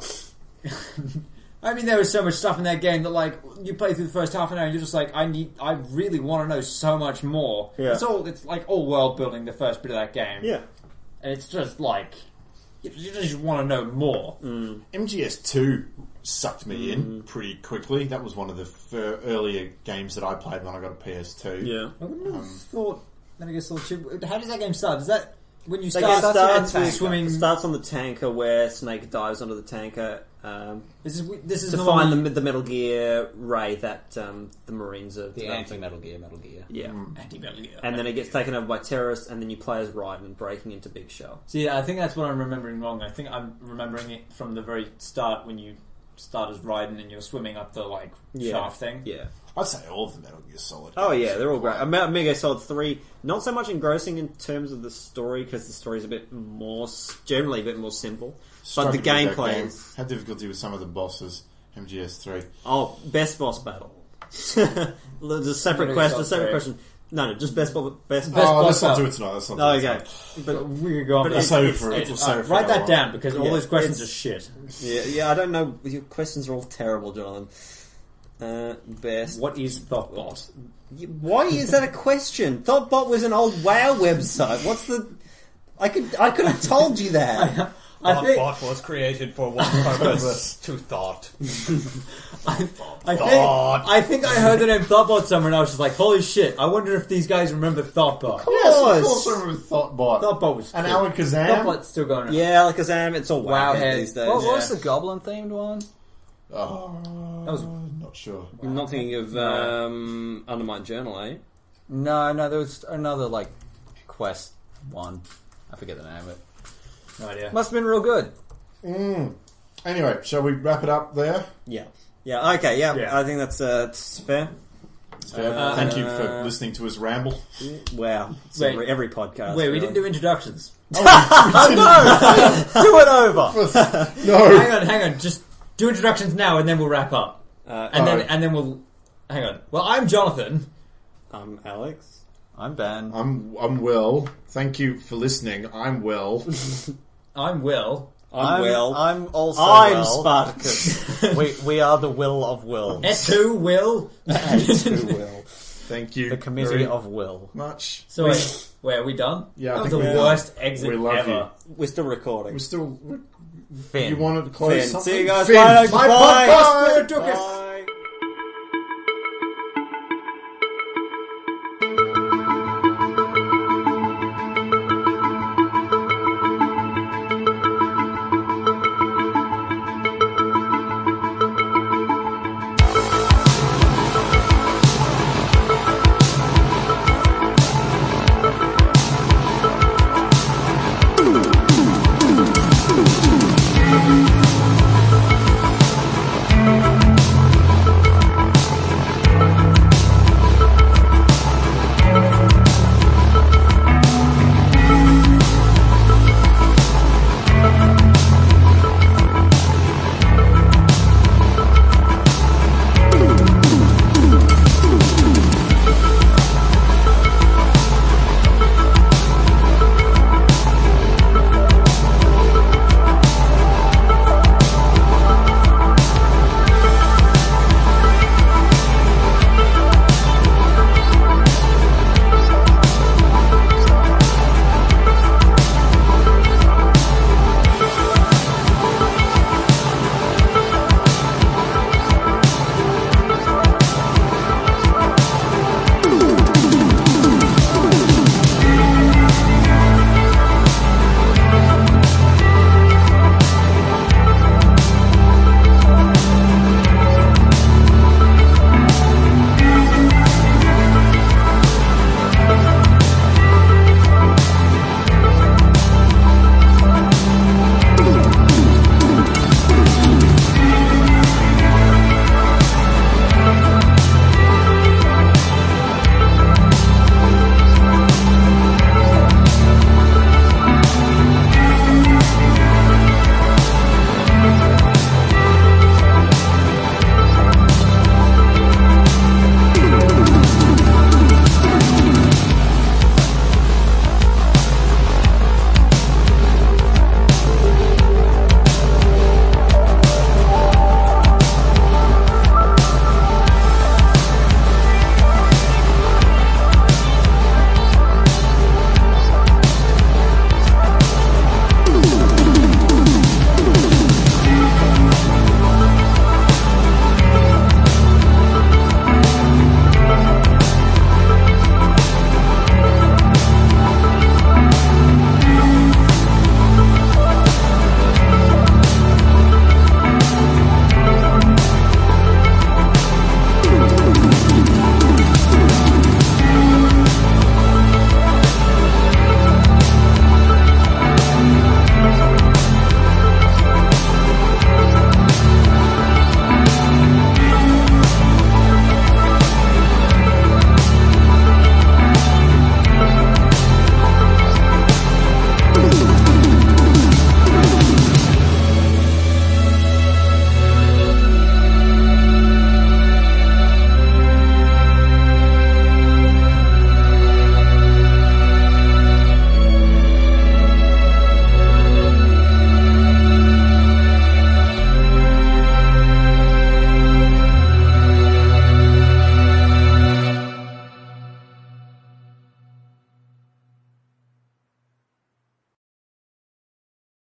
I mean, there was so much stuff in that game that, like, you play through the first half an hour and you're just like, I really want to know so much more. Yeah. It's like all world building, the first bit of that game. Yeah. And it's just like, you just want to know more. MGS2 sucked me in pretty quickly. That was one of the earlier games that I played when I got a PS2. Yeah. I wouldn't have thought Metal Gear Solid 2. How does that game start? Is that when you The start game starts with with swimming? starts on the tanker where Snake dives onto the tanker This is to normally- find the Metal Gear ray that the Marines are The developing. anti-Metal Gear. Yeah. Anti-Metal Gear. And then it gets taken over by terrorists, and then you play as Raiden breaking into Big Shell. See, I think that's what I'm remembering wrong. I think I'm remembering it from the very start when you start as Raiden and you're swimming up the shaft thing. Yeah. I'd say all of the Metal Gear Solid. Oh games yeah, they're all great. quite- Metal Gear Solid 3, not so much engrossing in terms of the story because the story's a bit more, generally a bit more simple. But Struggled the with that gameplay game. is... Had difficulty with some of the bosses. MGS3. Oh, best boss battle. There's a separate Metal Gear question. Solid Separate 3. question. No, just best boss. Best Oh, boss let's not battle. do it tonight. Let's not do Oh, it okay. tonight. But We could go on. But for it's- that. Save it for it's- we'll save it for Write another that down one. because Yeah, all those questions are it's- shit. yeah, I don't know. Your questions are all terrible, Jonathan. Best. What is ThoughtBot? Why is that a question? ThoughtBot was an old WoW website. What's the? I could have told you that. I think Bot was created for one purpose: to thought. I think I heard the name ThoughtBot somewhere and I was just like, holy shit, I wonder if these guys remember ThoughtBot. Yes, of course I remember ThoughtBot. ThoughtBot was And cool. Alan Kazam. ThoughtBot's still going around. Yeah, like Azam, it's all Wowhead. Wowhead these days. What was the goblin themed one? Oh, That was- not sure. I'm not thinking of Undermine Journal, eh? No, there was another quest one. I forget the name of it. No idea. Must have been real good. Anyway, shall we wrap it up there? Yeah. Yeah, okay, yeah. Yeah. I think that's fair. Thank you for listening to us ramble. Wow. It's Wait. every podcast. Wait, we really. didn't do introductions. Do it over. No. Hang on. Just do introductions now and then we'll wrap up. And then we'll... Hang on. Well, I'm Jonathan. I'm Alex. I'm Ben. I'm Will. Thank you for listening. I'm Will. I'm Will. I'm Will. I'm also I'm Will. Spartacus. we are the Will of Will. S2 Will. Who will? Thank you. The committee very of Will. much. So wait, are we done? Yeah, I That was think the we're done. worst exit We love ever. We're still recording. We're still. Finn. You wanted to close Finn. something? See you guys Finn, later. my Goodbye. podcast. Where it took us.